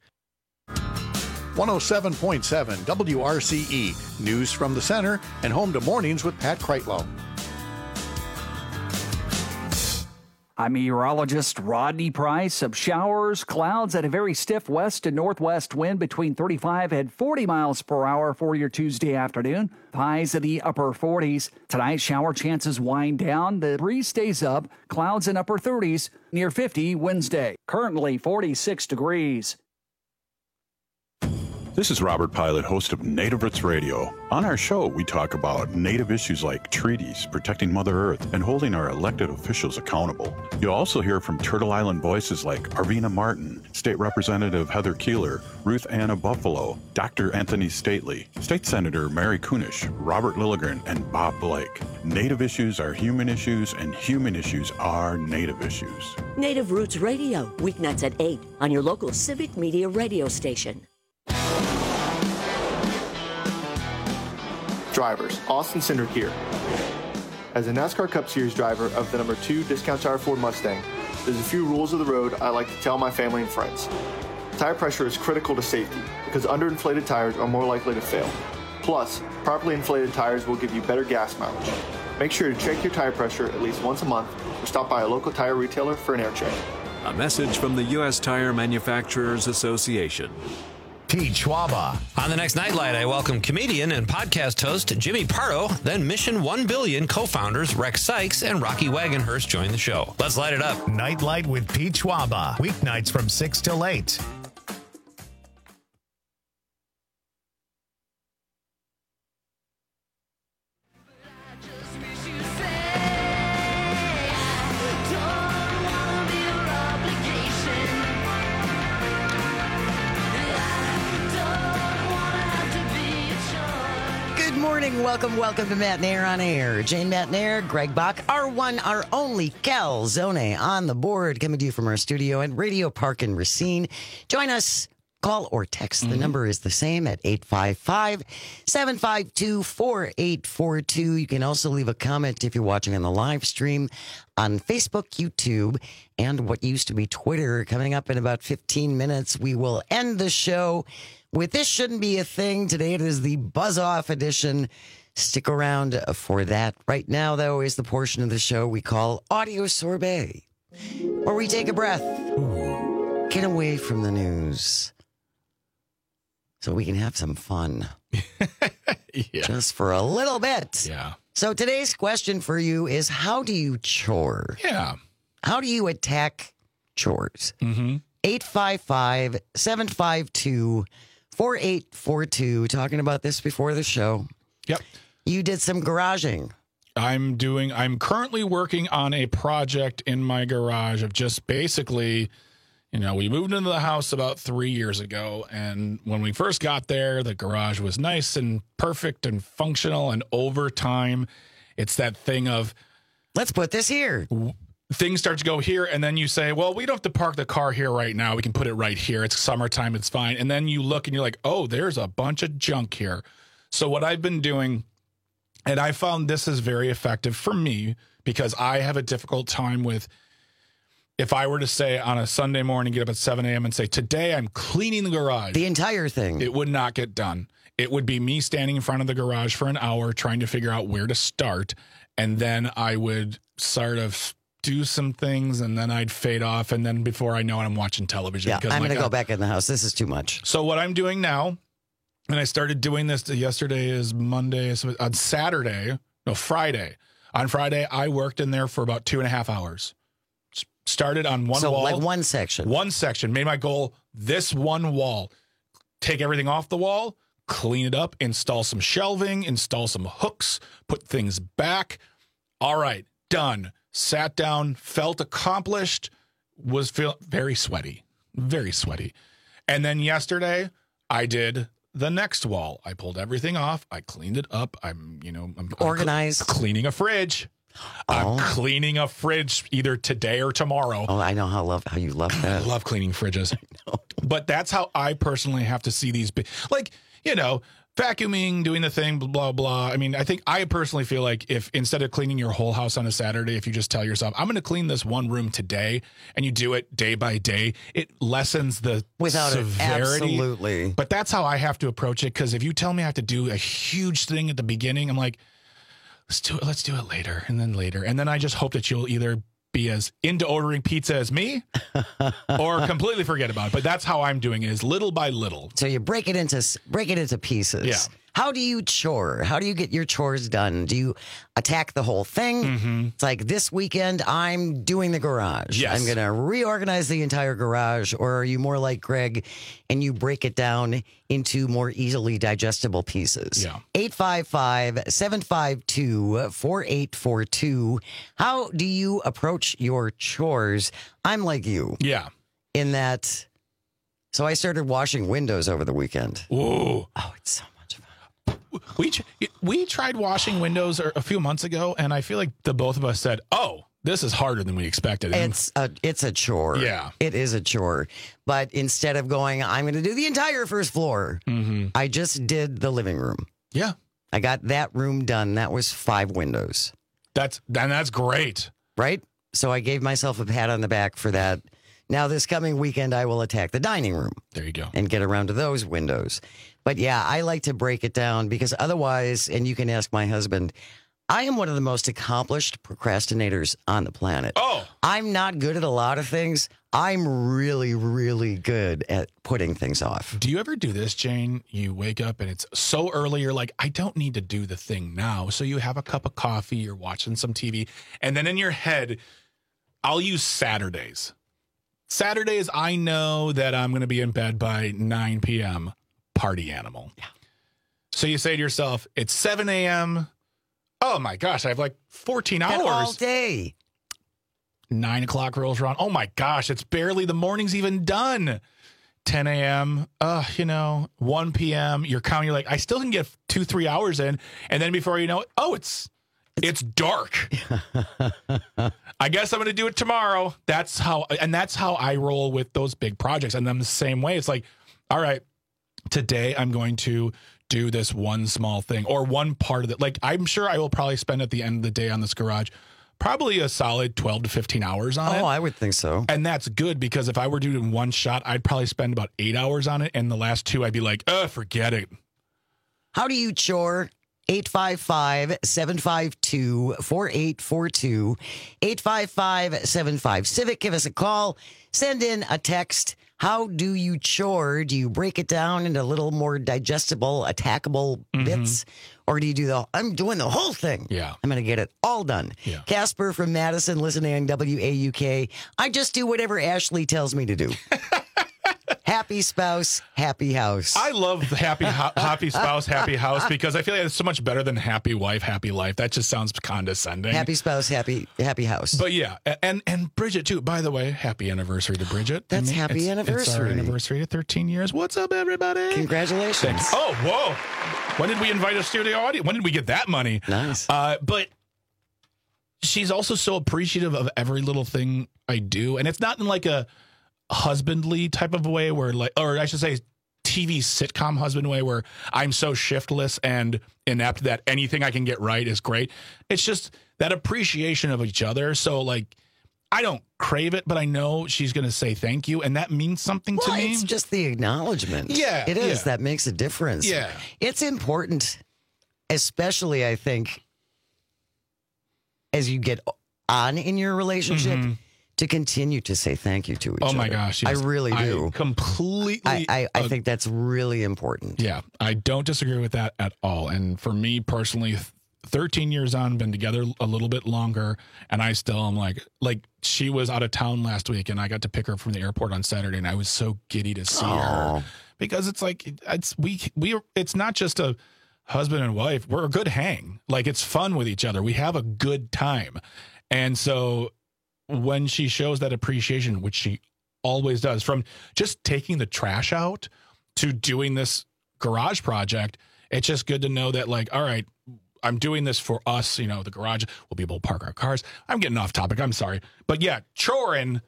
one oh seven point seven W R C E, news from the center and home to mornings with Pat Kreitlow. I'm meteorologist Rodney Price. Of showers, clouds, and a very stiff west to northwest wind between thirty-five and forty miles per hour for your Tuesday afternoon. Highs in the upper forties. Tonight, shower chances wind down. The breeze stays up. Clouds in upper thirties. Near fifty Wednesday. Currently forty-six degrees. This is Robert Pilot, host of Native Roots Radio. On our show, we talk about Native issues like treaties, protecting Mother Earth, and holding our elected officials accountable. You'll also hear from Turtle Island voices like Arvina Martin, State Representative Heather Keeler, Ruth Anna Buffalo, Doctor Anthony Stately, State Senator Mary Kunish, Robert Lilligren, and Bob Blake. Native issues are human issues, and human issues are Native issues. Native Roots Radio, weeknights at eight on your local Civic Media radio station. Drivers, Austin Cindric here. As a NASCAR Cup Series driver of the number two Discount Tire Ford Mustang, there's a few rules of the road I like to tell my family and friends. Tire pressure is critical to safety because underinflated tires are more likely to fail. Plus, properly inflated tires will give you better gas mileage. Make sure to check your tire pressure at least once a month or stop by a local tire retailer for an air check. A message from the U S Tire Manufacturers Association. Pete Schwaba. On the next Nightlight, I welcome comedian and podcast host Jimmy Pardo, then Mission one billion co-founders Rex Sykes and Rocky Wagonhurst join the show. Let's light it up. Nightlight with Pete Schwaba. Weeknights from six till eight. Welcome, welcome, welcome to Matt Nair on Air. Jane Matt Nair, Greg Bach, our one, our only Calzone on the board, coming to you from our studio at Radio Park in Racine. Join us. Call or text. The number is the same at eight five five, seven five two, four eight four two. You can also leave a comment if you're watching on the live stream on Facebook, YouTube, and what used to be Twitter. Coming up in about fifteen minutes, we will end the show with This Shouldn't Be a Thing. Today it is the Buzz Off edition. Stick around for that. Right now, though, is the portion of the show we call Audio Sorbet, where we take a breath, get away from the news, so we can have some fun. Yeah. Just for a little bit. Yeah. So today's question for you is, how do you chore? Yeah. How do you attack chores? Mm-hmm. eight five five, seven five two, four eight four two. Talking about this before the show. Yep. You did some garaging. I'm doing, I'm currently working on a project in my garage of just basically... You know, we moved into the house about three years ago, and when we first got there, the garage was nice and perfect and functional, and over time, it's that thing of... Let's put this here. Things start to go here, and then you say, well, we don't have to park the car here right now. We can put it right here. It's summertime. It's fine. And then you look, and you're like, oh, there's a bunch of junk here. So what I've been doing, and I found this is very effective for me, because I have a difficult time with... If I were to say on a Sunday morning, get up at seven a.m. and say, today I'm cleaning the garage. The entire thing. It would not get done. It would be me standing in front of the garage for an hour trying to figure out where to start. And then I would sort of do some things and then I'd fade off. And then before I know it, I'm watching television. Yeah, because I'm going to God, go back in the house. This is too much. So what I'm doing now, and I started doing this yesterday is Monday. So on Saturday, no, Friday. On Friday, I worked in there for about two and a half hours. Started on one so wall. like one section. One section. Made my goal this one wall. Take everything off the wall, clean it up, install some shelving, install some hooks, put things back. All right, done. Sat down, felt accomplished, was feel very sweaty. Very sweaty. And then yesterday, I did the next wall. I pulled everything off. I cleaned it up. I'm, you know, I'm organized. I'm cl- cleaning a fridge. I'm Oh. cleaning a fridge either today or tomorrow. Oh, I know how love how you love that. I love cleaning fridges. But that's how I personally have to see these. Bi- like, you know, vacuuming, doing the thing, blah, blah, blah. I mean, I think I personally feel like if instead of cleaning your whole house on a Saturday, if you just tell yourself, I'm going to clean this one room today, and you do it day by day, it lessens the Without severity. it, absolutely. But that's how I have to approach it, because if you tell me I have to do a huge thing at the beginning, I'm like, let's do it. Let's do it later, and then later. And then I just hope that you'll either be as into ordering pizza as me or completely forget about it. But that's how I'm doing it, is little by little. So you break it into break it into pieces. Yeah. How do you chore? How do you get your chores done? Do you attack the whole thing? Mm-hmm. It's like, this weekend I'm doing the garage. Yes. I'm going to reorganize the entire garage. Or are you more like Greg and you break it down into more easily digestible pieces? Yeah. eight five five, seven five two, four eight four two. How do you approach your chores? I'm like you. Yeah. In that, so I started washing windows over the weekend. Ooh. Oh, it's so We we tried washing windows a few months ago, and I feel like the both of us said, "Oh, this is harder than we expected." And It's a it's a chore. Yeah. It is a chore. But instead of going, I'm going to do the entire first floor, mm-hmm. I just did the living room. Yeah. I got that room done. That was five windows. That's and that's great. Right? So I gave myself a pat on the back for that. Now, this coming weekend, I will attack the dining room. There you go. And get around to those windows. But yeah, I like to break it down because otherwise, and you can ask my husband, I am one of the most accomplished procrastinators on the planet. Oh. I'm not good at a lot of things. I'm really, really good at putting things off. Do you ever do this, Jane? You wake up and it's so early, you're like, I don't need to do the thing now. So you have a cup of coffee, you're watching some T V, and then in your head, I'll use Saturdays. Saturdays, I know that I'm going to be in bed by nine p.m. Party animal. Yeah. So you say to yourself, it's seven a.m. Oh my gosh, I have like fourteen hours. And all day. Nine o'clock rolls around. Oh my gosh, it's barely the morning's even done. ten a.m., uh, you know, one p.m., you're counting, you're like, I still can get two, three hours in. And then before you know it, oh, it's it's dark. I guess I'm going to do it tomorrow. That's how, and that's how I roll with those big projects. And then the same way, it's like, all right, today I'm going to do this one small thing or one part of it. Like, I'm sure I will probably spend at the end of the day on this garage probably a solid twelve to fifteen hours on it. Oh, I would think so. And that's good because if I were doing one shot, I'd probably spend about eight hours on it. And the last two, I'd be like, oh, forget it. How do you chore? eight five five, seven five two, four eight four two. eight five five, seven five Civic. Give us a call. Send in a text. How do you chore? Do you break it down into a little more digestible, attackable Mm-hmm. bits? Or do you do the, I'm doing the whole thing. Yeah. I'm going to get it all done. Yeah. Casper from Madison, listening on W A U K. I just do whatever Ashley tells me to do. Happy spouse, happy house. I love the happy, ha- happy spouse, happy house because I feel like it's so much better than happy wife, happy life. That just sounds condescending. Happy spouse, happy happy house. But yeah, and and Bridget too. By the way, happy anniversary to Bridget. That's I mean, happy it's, anniversary. It's our anniversary to thirteen years. What's up, everybody? Congratulations. Thank you. Oh, whoa. When did we invite a studio audience? When did we get that money? Nice. Uh, but she's also so appreciative of every little thing I do. And it's not in like a husbandly type of way where like, or I should say T V sitcom husband way where I'm so shiftless and inept that anything I can get right is great. It's just that appreciation of each other. So like, I don't crave it, but I know she's going to say thank you. And that means something well, to me. It's just the acknowledgement. Yeah. It is. Yeah. That makes a difference. Yeah. It's important, especially I think, as you get on in your relationship, Mm-hmm. to continue to say thank you to each other. Oh my gosh. Yes. I really do. I completely. I, I, I uh, think that's really important. Yeah, I don't disagree with that at all. And for me personally, thirteen years on, been together a little bit longer, and I still am like, like she was out of town last week, and I got to pick her from the airport on Saturday, and I was so giddy to see her because it's like it's we we it's not just a husband and wife. We're a good hang. Like it's fun with each other. We have a good time, and so when she shows that appreciation, which she always does, from just taking the trash out to doing this garage project, it's just good to know that, like, all right, I'm doing this for us, you know, the garage, we'll be able to park our cars. I'm getting off topic. I'm sorry. But yeah, choring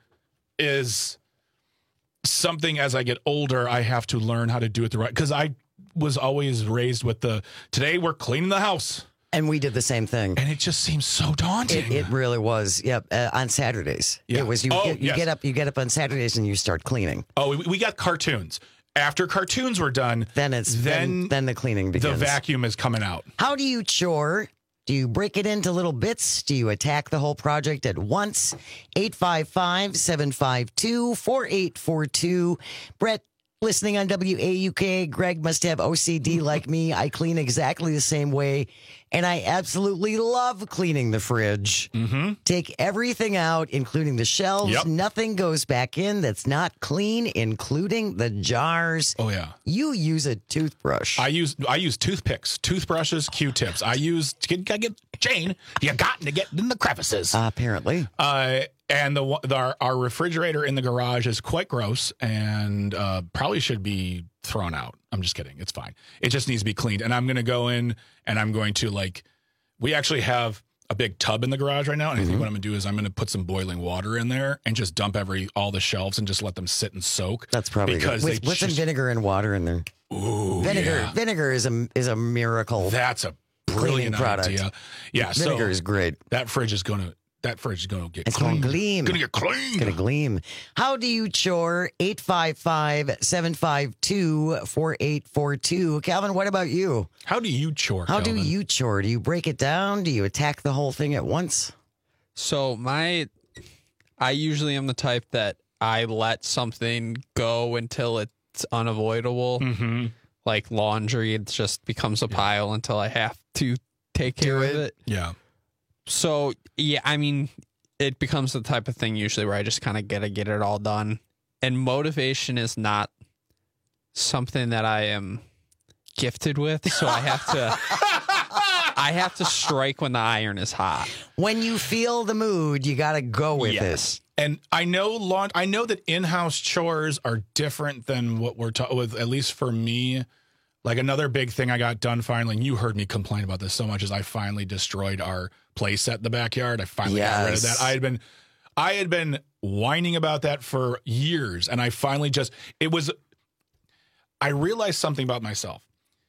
is something as I get older, I have to learn how to do it the right, because I was always raised with the, today we're cleaning the house. And we did the same thing. And it just seems so daunting. It, it really was. Yep. Uh, on Saturdays. Yeah. It was you, Oh, get, you yes. get up you get up on Saturdays and you start cleaning. Oh, we, we got cartoons. After cartoons were done, Then it's then then, then the cleaning begins. the vacuum is coming out. How do you chore? Do you break it into little bits? Do you attack the whole project at once? eight five five, seven five two, four eight four two. Brett, listening on W A U K. Greg must have O C D like me. I clean exactly the same way. And I absolutely love cleaning the fridge. Mm-hmm. Take everything out, including the shelves. Yep. Nothing goes back in that's not clean, including the jars. Oh, yeah. You use a toothbrush. I use I use toothpicks, toothbrushes, Q-tips. I use get, gotta get Jane. You got to get in the crevices. Uh, apparently. Uh, and the, the our, our refrigerator in the garage is quite gross and uh, probably should be thrown out. I'm just kidding. It's fine. It just needs to be cleaned. And I'm going to go in and I'm going to like, we actually have a big tub in the garage right now. And I think what I'm going to do is I'm going to put some boiling water in there and just dump every all the shelves and just let them sit and soak. That's probably because good. they With, with some just- vinegar and water in there. Ooh, Vinegar, yeah. vinegar is a is a miracle. That's a cleaning brilliant product. idea. Yeah, Vinegar so is great. that fridge is going to that fridge is going to get It's clean. gonna gleam. Going to get clean. Gonna gleam. How do you chore? eight five five, seven five two, four eight four two. Calvin, what about you? How do you chore? How Calvin? do you chore? Do you break it down? Do you attack the whole thing at once? So my, I usually am the type that I let something go until it's unavoidable. Mm-hmm. Like laundry, it just becomes a pile until I have to take care of it. Yeah. So yeah, I mean, it becomes the type of thing usually where I just kind of get to get it all done. And motivation is not something that I am gifted with, so I have to. I have to strike when the iron is hot. When you feel the mood, you got to go with Yes. it. And I know laun- I know that in-house chores are different than what we're talking with, at least for me. Like another big thing I got done finally, and you heard me complain about this so much, is I finally destroyed our play set in the backyard. I finally got rid of Yes. that. I had been I had been whining about that for years, and I finally just it was I realized something about myself.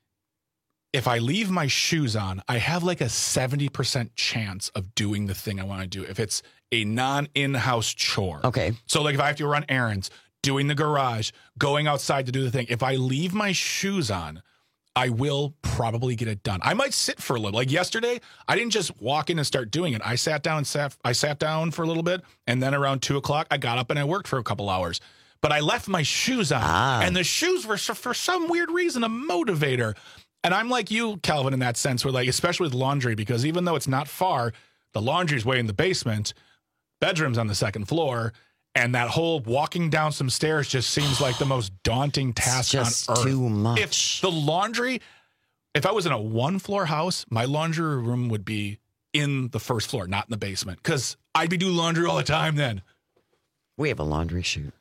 If I leave my shoes on, I have like a seventy percent chance of doing the thing I want to do if it's a non-in-house chore. Okay. So like if I have to run errands, doing the garage, going outside to do the thing, if I leave my shoes on, I will probably get it done. I might sit for a little. Like yesterday, I didn't just walk in and start doing it. I sat down and sat, I sat down for a little bit, and then around two o'clock, I got up and I worked for a couple hours. But I left my shoes on, Ah. and the shoes were, for some weird reason, a motivator. And I'm like you, Calvin, in that sense, where like, especially with laundry, because even though it's not far, the laundry's way in the basement, bedroom's on the second floor, and that whole walking down some stairs just seems like the most daunting task just on earth. too much. If the laundry, if I was in a one-floor house, my laundry room would be in the first floor, not in the basement, because I'd be doing laundry all the time then. We have a laundry chute.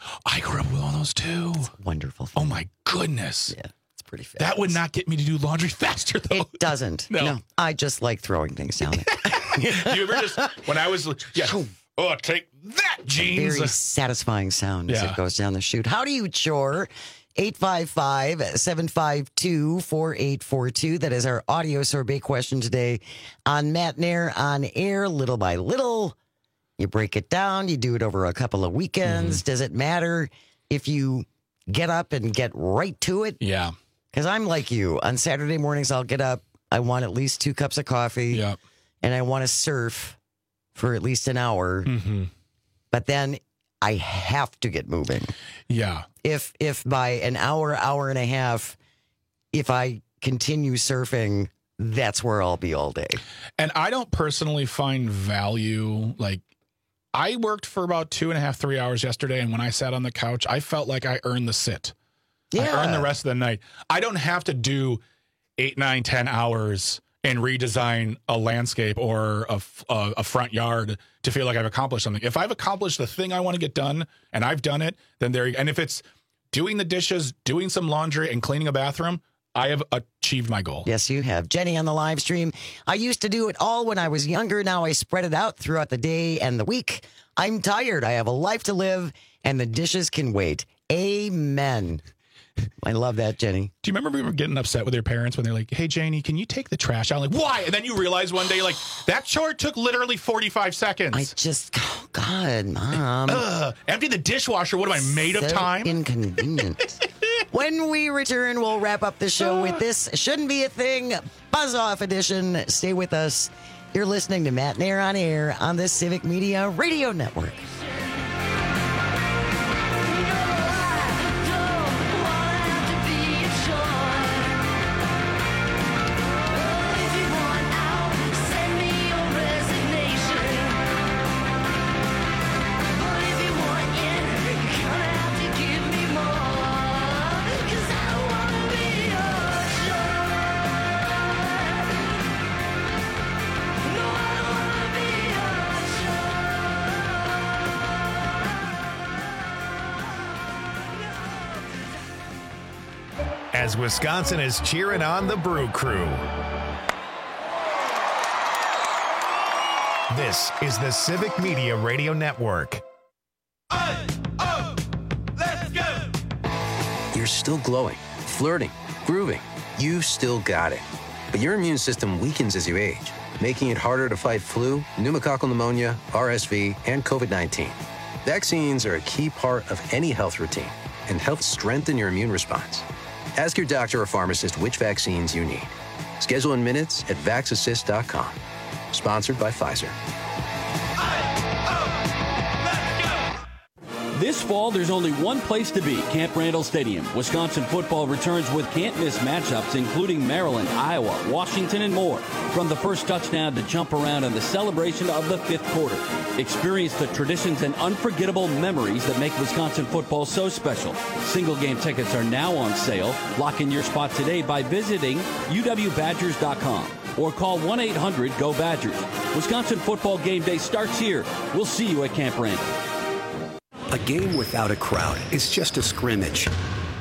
I grew up with one of those too. It's wonderful. Oh my goodness. Yeah, it's pretty fast. That would not get me to do laundry faster though. It doesn't. No. no. I just like throwing things down there. You ever just, when I was, yeah, oh, take that, jeans. Very satisfying sound as Yeah. it goes down the chute. How do you chore? eight five five, seven five two, four eight four two. That is our audio sorbet question today on Matt Nair on air, little by little. You break it down. You do it over a couple of weekends. Mm-hmm. Does it matter if you get up and get right to it? Yeah. Because I'm like you. On Saturday mornings, I'll get up. I want at least two cups of coffee. Yeah. And I want to surf for at least an hour. Mm-hmm. But then I have to get moving. Yeah. If if by an hour, hour and a half, if I continue surfing, that's where I'll be all day. And I don't personally find value, like, I worked for about two and a half, three hours yesterday, and when I sat on the couch, I felt like I earned the sit. Yeah. I earned the rest of the night. I don't have to do eight, nine, ten hours and redesign a landscape or a, a, a front yard to feel like I've accomplished something. If I've accomplished the thing I want to get done and I've done it, then there. And if it's doing the dishes, doing some laundry, and cleaning a bathroom, I have achieved my goal. Yes, you have. Jenny on the live stream. I used to do it all when I was younger. Now I spread it out throughout the day and the week. I'm tired. I have a life to live, and the dishes can wait. Amen. I love that, Jenny. Do you remember we were getting upset with your parents when they're like, hey, Janie, can you take the trash out? I'm like, why? And then you realize one day, like, that chore took literally forty-five seconds. I just, oh, God, Mom. Ugh, empty the dishwasher. What am I, made so of time? Inconvenient. When we return, we'll wrap up the show with this Shouldn't Be a Thing Buzz Off edition. Stay with us. You're listening to Matt Nair on air on the Civic Media Radio Network. As Wisconsin is cheering on the Brew Crew. This is the Civic Media Radio Network. You're still glowing, flirting, grooving. You've still got it. But your immune system weakens as you age, making it harder to fight flu, pneumococcal pneumonia, R S V, and COVID nineteen. Vaccines are a key part of any health routine and help strengthen your immune response. Ask your doctor or pharmacist which vaccines you need. Schedule in minutes at vax assist dot com. Sponsored by Pfizer. This fall, there's only one place to be, Camp Randall Stadium. Wisconsin football returns with can't-miss matchups, including Maryland, Iowa, Washington, and more. From the first touchdown to jump around in the celebration of the fifth quarter. Experience the traditions and unforgettable memories that make Wisconsin football so special. Single-game tickets are now on sale. Lock in your spot today by visiting U W Badgers dot com. or call one eight hundred go Badgers. Wisconsin football game day starts here. We'll see you at Camp Randall. A game without a crowd is just a scrimmage.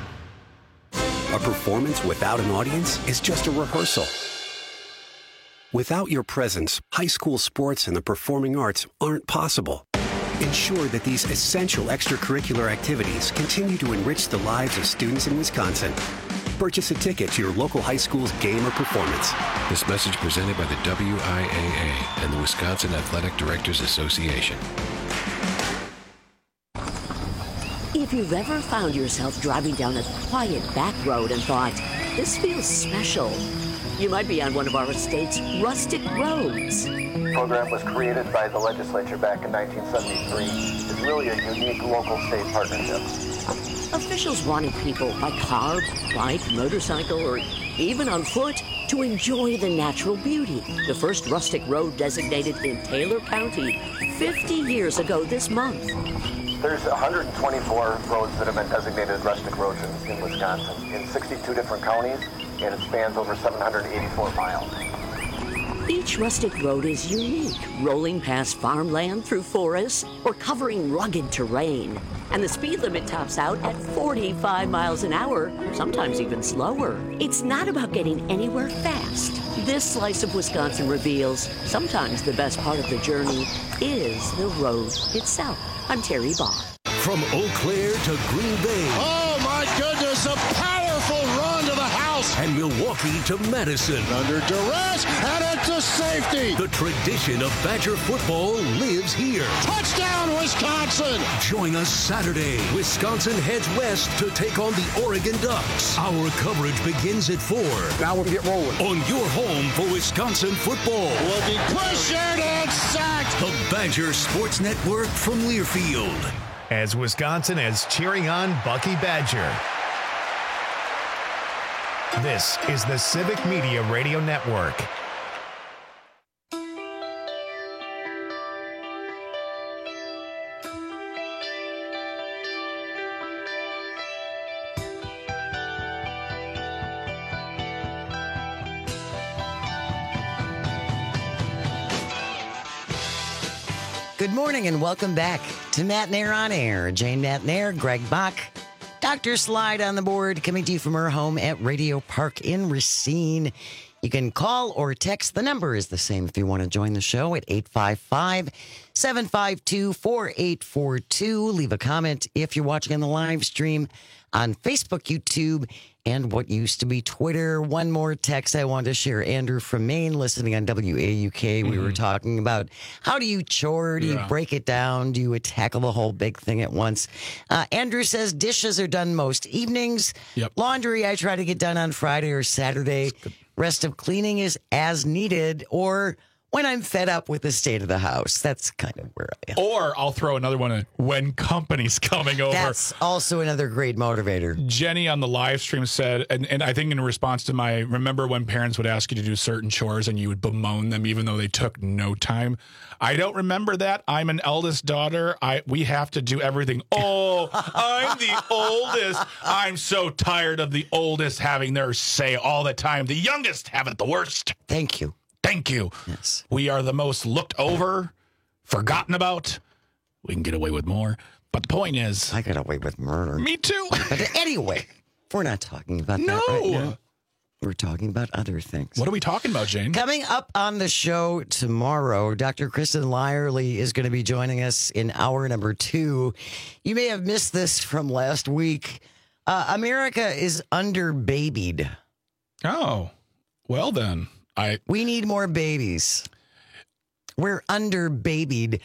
A performance without an audience is just a rehearsal. Without your presence, high school sports and the performing arts aren't possible. Ensure that these essential extracurricular activities continue to enrich the lives of students in Wisconsin. Purchase a ticket to your local high school's game or performance. This message presented by the W I A A and the Wisconsin Athletic Directors Association. If you've ever found yourself driving down a quiet back road and thought, this feels special, you might be on one of our state's rustic roads. The program was created by the legislature back in nineteen seventy-three. It's really a unique local-state partnership. Officials wanted people by car, bike, motorcycle, or even on foot to enjoy the natural beauty. The first rustic road designated in Taylor County fifty years ago this month. There's one hundred twenty-four roads that have been designated rustic roads in, in Wisconsin in sixty-two different counties, and it spans over seven hundred eighty-four miles. Each rustic road is unique, rolling past farmland through forests or covering rugged terrain. And the speed limit tops out at forty-five miles an hour, sometimes even slower. It's not about getting anywhere fast. This slice of Wisconsin reveals sometimes the best part of the journey is the road itself. I'm Terry Barr. From Eau Claire to Green Bay. Oh, my goodness, a powerful run to the house. And Milwaukee to Madison. Under duress, and into safety. The tradition of Badger football lives here. Touchdown, Wisconsin. Join us Saturday. Wisconsin heads west to take on the Oregon Ducks. Our coverage begins at four. Now we get rolling. On your home for Wisconsin football. We'll be pressured and sacked. The Badger Sports Network from Learfield. As Wisconsin is cheering on Bucky Badger. This is the Civic Media Radio Network. Good morning and welcome back to Matt Nair on Air. Jane Matt Nair, Greg Bach, Doctor Slide on the board, coming to you from her home at Radio Park in Racine. You can call or text. The number is the same if you want to join the show at eight five five, seven five two, four eight four two. Leave a comment if you're watching on the live stream on Facebook, YouTube, and what used to be Twitter. One more text I wanted to share. Andrew from Maine, listening on W A U K. Mm-hmm. We were talking about how do you chore? Do yeah. you break it down? Do you tackle the whole big thing at once? Uh, Andrew says dishes are done most evenings. Yep. Laundry I try to get done on Friday or Saturday. Rest of cleaning is as needed or when I'm fed up with the state of the house. That's kind of where I am. Or I'll throw another one in when company's coming over. That's also another great motivator. Jenny on the live stream said, and, and I think in response to my, remember when parents would ask you to do certain chores and you would bemoan them even though they took no time? I don't remember that. I'm an eldest daughter. I We have to do everything. Oh, I'm the oldest. I'm so tired of the oldest having their say all the time. The youngest have it the worst. Thank you. Thank you. Yes. We are the most looked over, forgotten about. We can get away with more. But the point is... I got away with murder. Me too. But anyway, we're not talking about no. that right now. We're talking about other things. What are we talking about, Jane? Coming up on the show tomorrow, Doctor Kristen Lyerly is going to be joining us in hour number two. You may have missed this from last week. Uh, America is under-babied. Oh, well then. I, we need more babies. We're under-babied.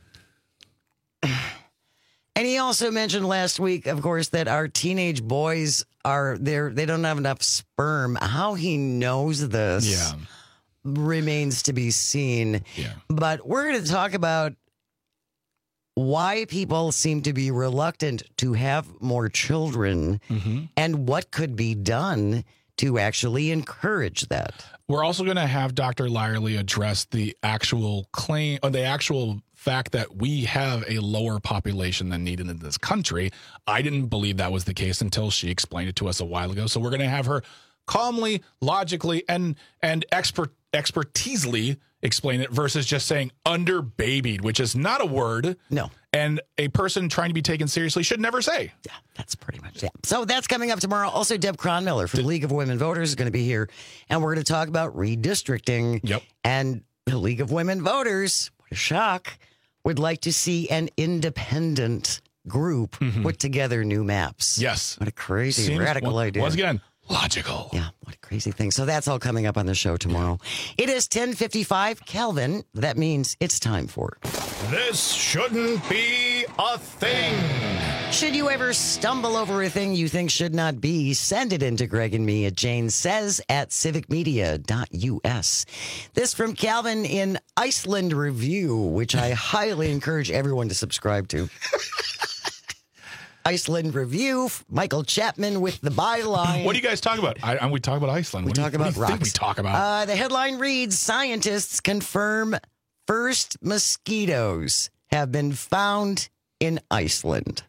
And he also mentioned last week, of course, that our teenage boys are there. They don't have enough sperm. How he knows this yeah. remains to be seen. Yeah. But we're going to talk about why people seem to be reluctant to have more children mm-hmm. and what could be done to actually encourage that. We're also going to have Doctor Lyerly address the actual claim or the actual fact that we have a lower population than needed in this country. I didn't believe that was the case until she explained it to us a while ago. So we're going to have her calmly, logically, and and expert expertisely explain it versus just saying underbabied, which is not a word. No. And a person trying to be taken seriously should never say. Yeah, that's pretty much it. So that's coming up tomorrow. Also, Deb Cronmiller from the League of Women Voters is going to be here, and we're going to talk about redistricting. Yep. And the League of Women Voters, what a shock, would like to see an independent group mm-hmm. put together new maps. Yes. What a crazy, Seems, radical once, idea. Once again, logical. Yeah, what a crazy thing. So that's all coming up on the show tomorrow. It is ten fifty-five Kelvin. That means it's time for... This shouldn't be a thing. Should you ever stumble over a thing you think should not be, send it in to Greg and me at Jane Says at civic media dot U S. This from Calvin in Iceland Review, which I highly encourage everyone to subscribe to. Iceland Review, Michael Chapman with the byline. What do you guys talk about? I, I, we talk about Iceland. We what talk do you, about what do you rocks. think we talk about? Uh, the headline reads, scientists confirm first mosquitoes have been found in Iceland.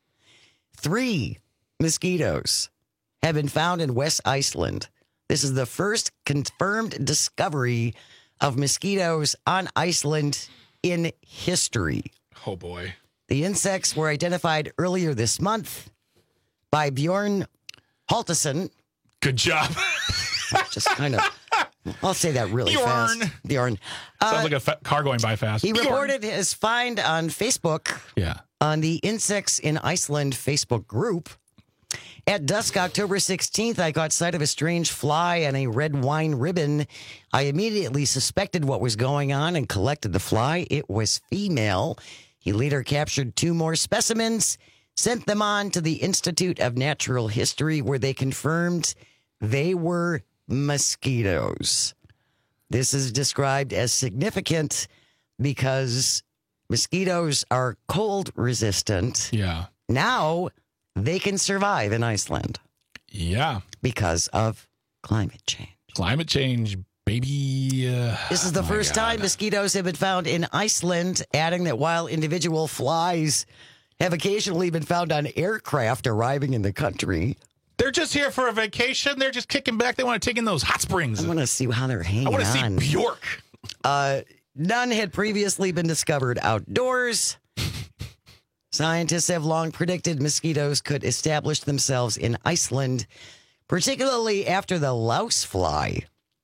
Three mosquitoes have been found in West Iceland. This is the first confirmed discovery of mosquitoes on Iceland in history. Oh, boy. The insects were identified earlier this month by Bjorn Halteson. Good job. Just kind of, I'll say that really Bjorn. fast. Bjorn. Sounds Uh, like a fa- car going by fast. He Bjorn. reported his find on Facebook. Yeah. On the Insects in Iceland Facebook group. At dusk, October sixteenth, I caught sight of a strange fly and a red wine ribbon. I immediately suspected what was going on and collected the fly. It was female. He later captured two more specimens, sent them on to the Institute of Natural History, where they confirmed they were mosquitoes. This is described as significant because mosquitoes are cold resistant. Yeah. Now they can survive in Iceland. Yeah. Because of climate change. Climate change, baby. Uh, this is the oh first time mosquitoes have been found in Iceland, adding that while individual flies have occasionally been found on aircraft arriving in the country. They're just here for a vacation. They're just kicking back. They want to take in those hot springs. I want to see how they're hanging on. I want to see Bjork. Uh, none had previously been discovered outdoors. Scientists have long predicted mosquitoes could establish themselves in Iceland, particularly after the louse fly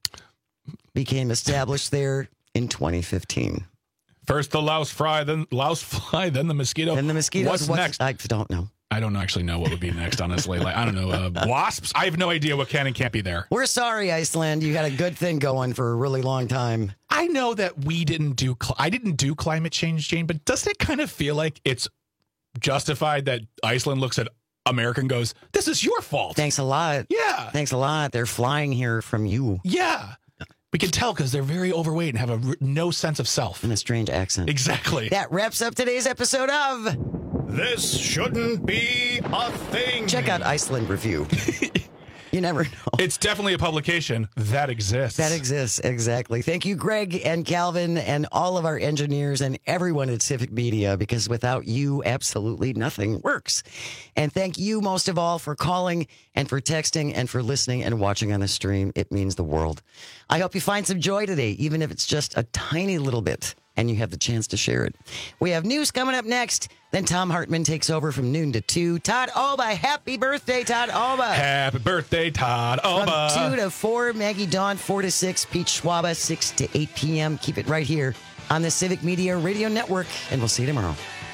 became established there in twenty fifteen. First the louse fly, then louse fly, then the mosquito. Then the mosquitoes. What's, what's next? I don't know. I don't actually know what would be next, honestly. Like, I don't know. Uh, wasps? I have no idea what can and can't be there. We're sorry, Iceland. You had a good thing going for a really long time. I know that we didn't do, cl- I didn't do climate change, Jane, but doesn't it kind of feel like it's justified that Iceland looks at America and goes, this is your fault? Thanks a lot. Yeah. Thanks a lot. They're flying here from you. Yeah. We can tell because they're very overweight and have a r- no sense of self. And a strange accent. Exactly. That wraps up today's episode of This Shouldn't Be a Thing. Check out Iceland Review. You never know. It's definitely a publication that exists. That exists, exactly. Thank you, Greg and Calvin and all of our engineers and everyone at Civic Media, because without you, absolutely nothing works. And thank you most of all for calling and for texting and for listening and watching on the stream. It means the world. I hope you find some joy today, even if it's just a tiny little bit, and you have the chance to share it. We have news coming up next. Then Tom Hartman takes over from noon to two. Todd Alba, happy birthday, Todd Alba. Happy birthday, Todd Alba. From two to four, Maggie Dawn, four to six, Pete Schwaba, six to eight p.m. Keep it right here on the Civic Media Radio Network, and we'll see you tomorrow.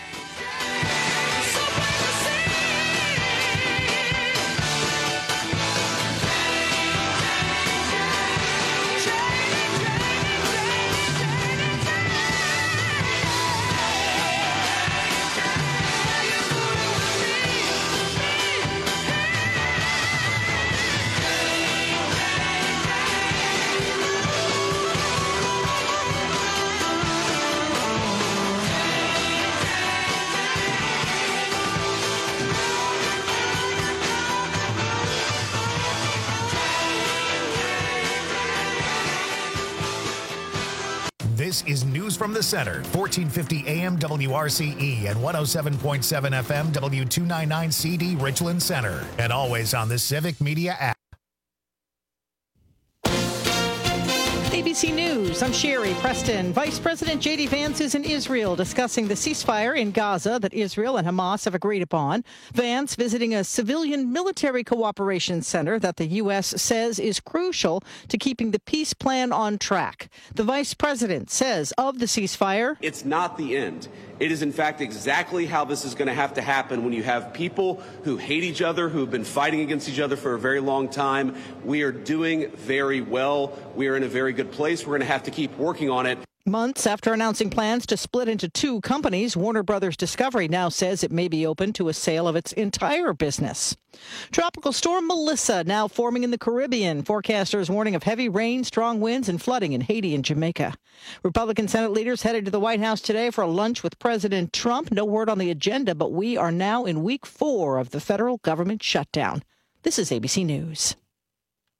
This is News from the Center, fourteen fifty A M W R C E and one oh seven point seven F M W two ninety-nine C D Richland Center, and always on the Civic Media app. A B C News. I'm Sherry Preston. Vice President J D Vance is in Israel discussing the ceasefire in Gaza that Israel and Hamas have agreed upon. Vance visiting a civilian military cooperation center that the U S says is crucial to keeping the peace plan on track. The vice president says of the ceasefire, it's not the end. It is, in fact, exactly how this is going to have to happen when you have people who hate each other, who have been fighting against each other for a very long time. We are doing very well. We are in a very good place. We're going to have to keep working on it. Months after announcing plans to split into two companies, Warner Brothers Discovery now says it may be open to a sale of its entire business. Tropical storm Melissa now forming in the Caribbean. Forecasters warning of heavy rain, strong winds, and flooding in Haiti and Jamaica. Republican Senate leaders headed to the White House today for a lunch with President Trump. No word on the agenda, but we are now in week four of the federal government shutdown. This is A B C News.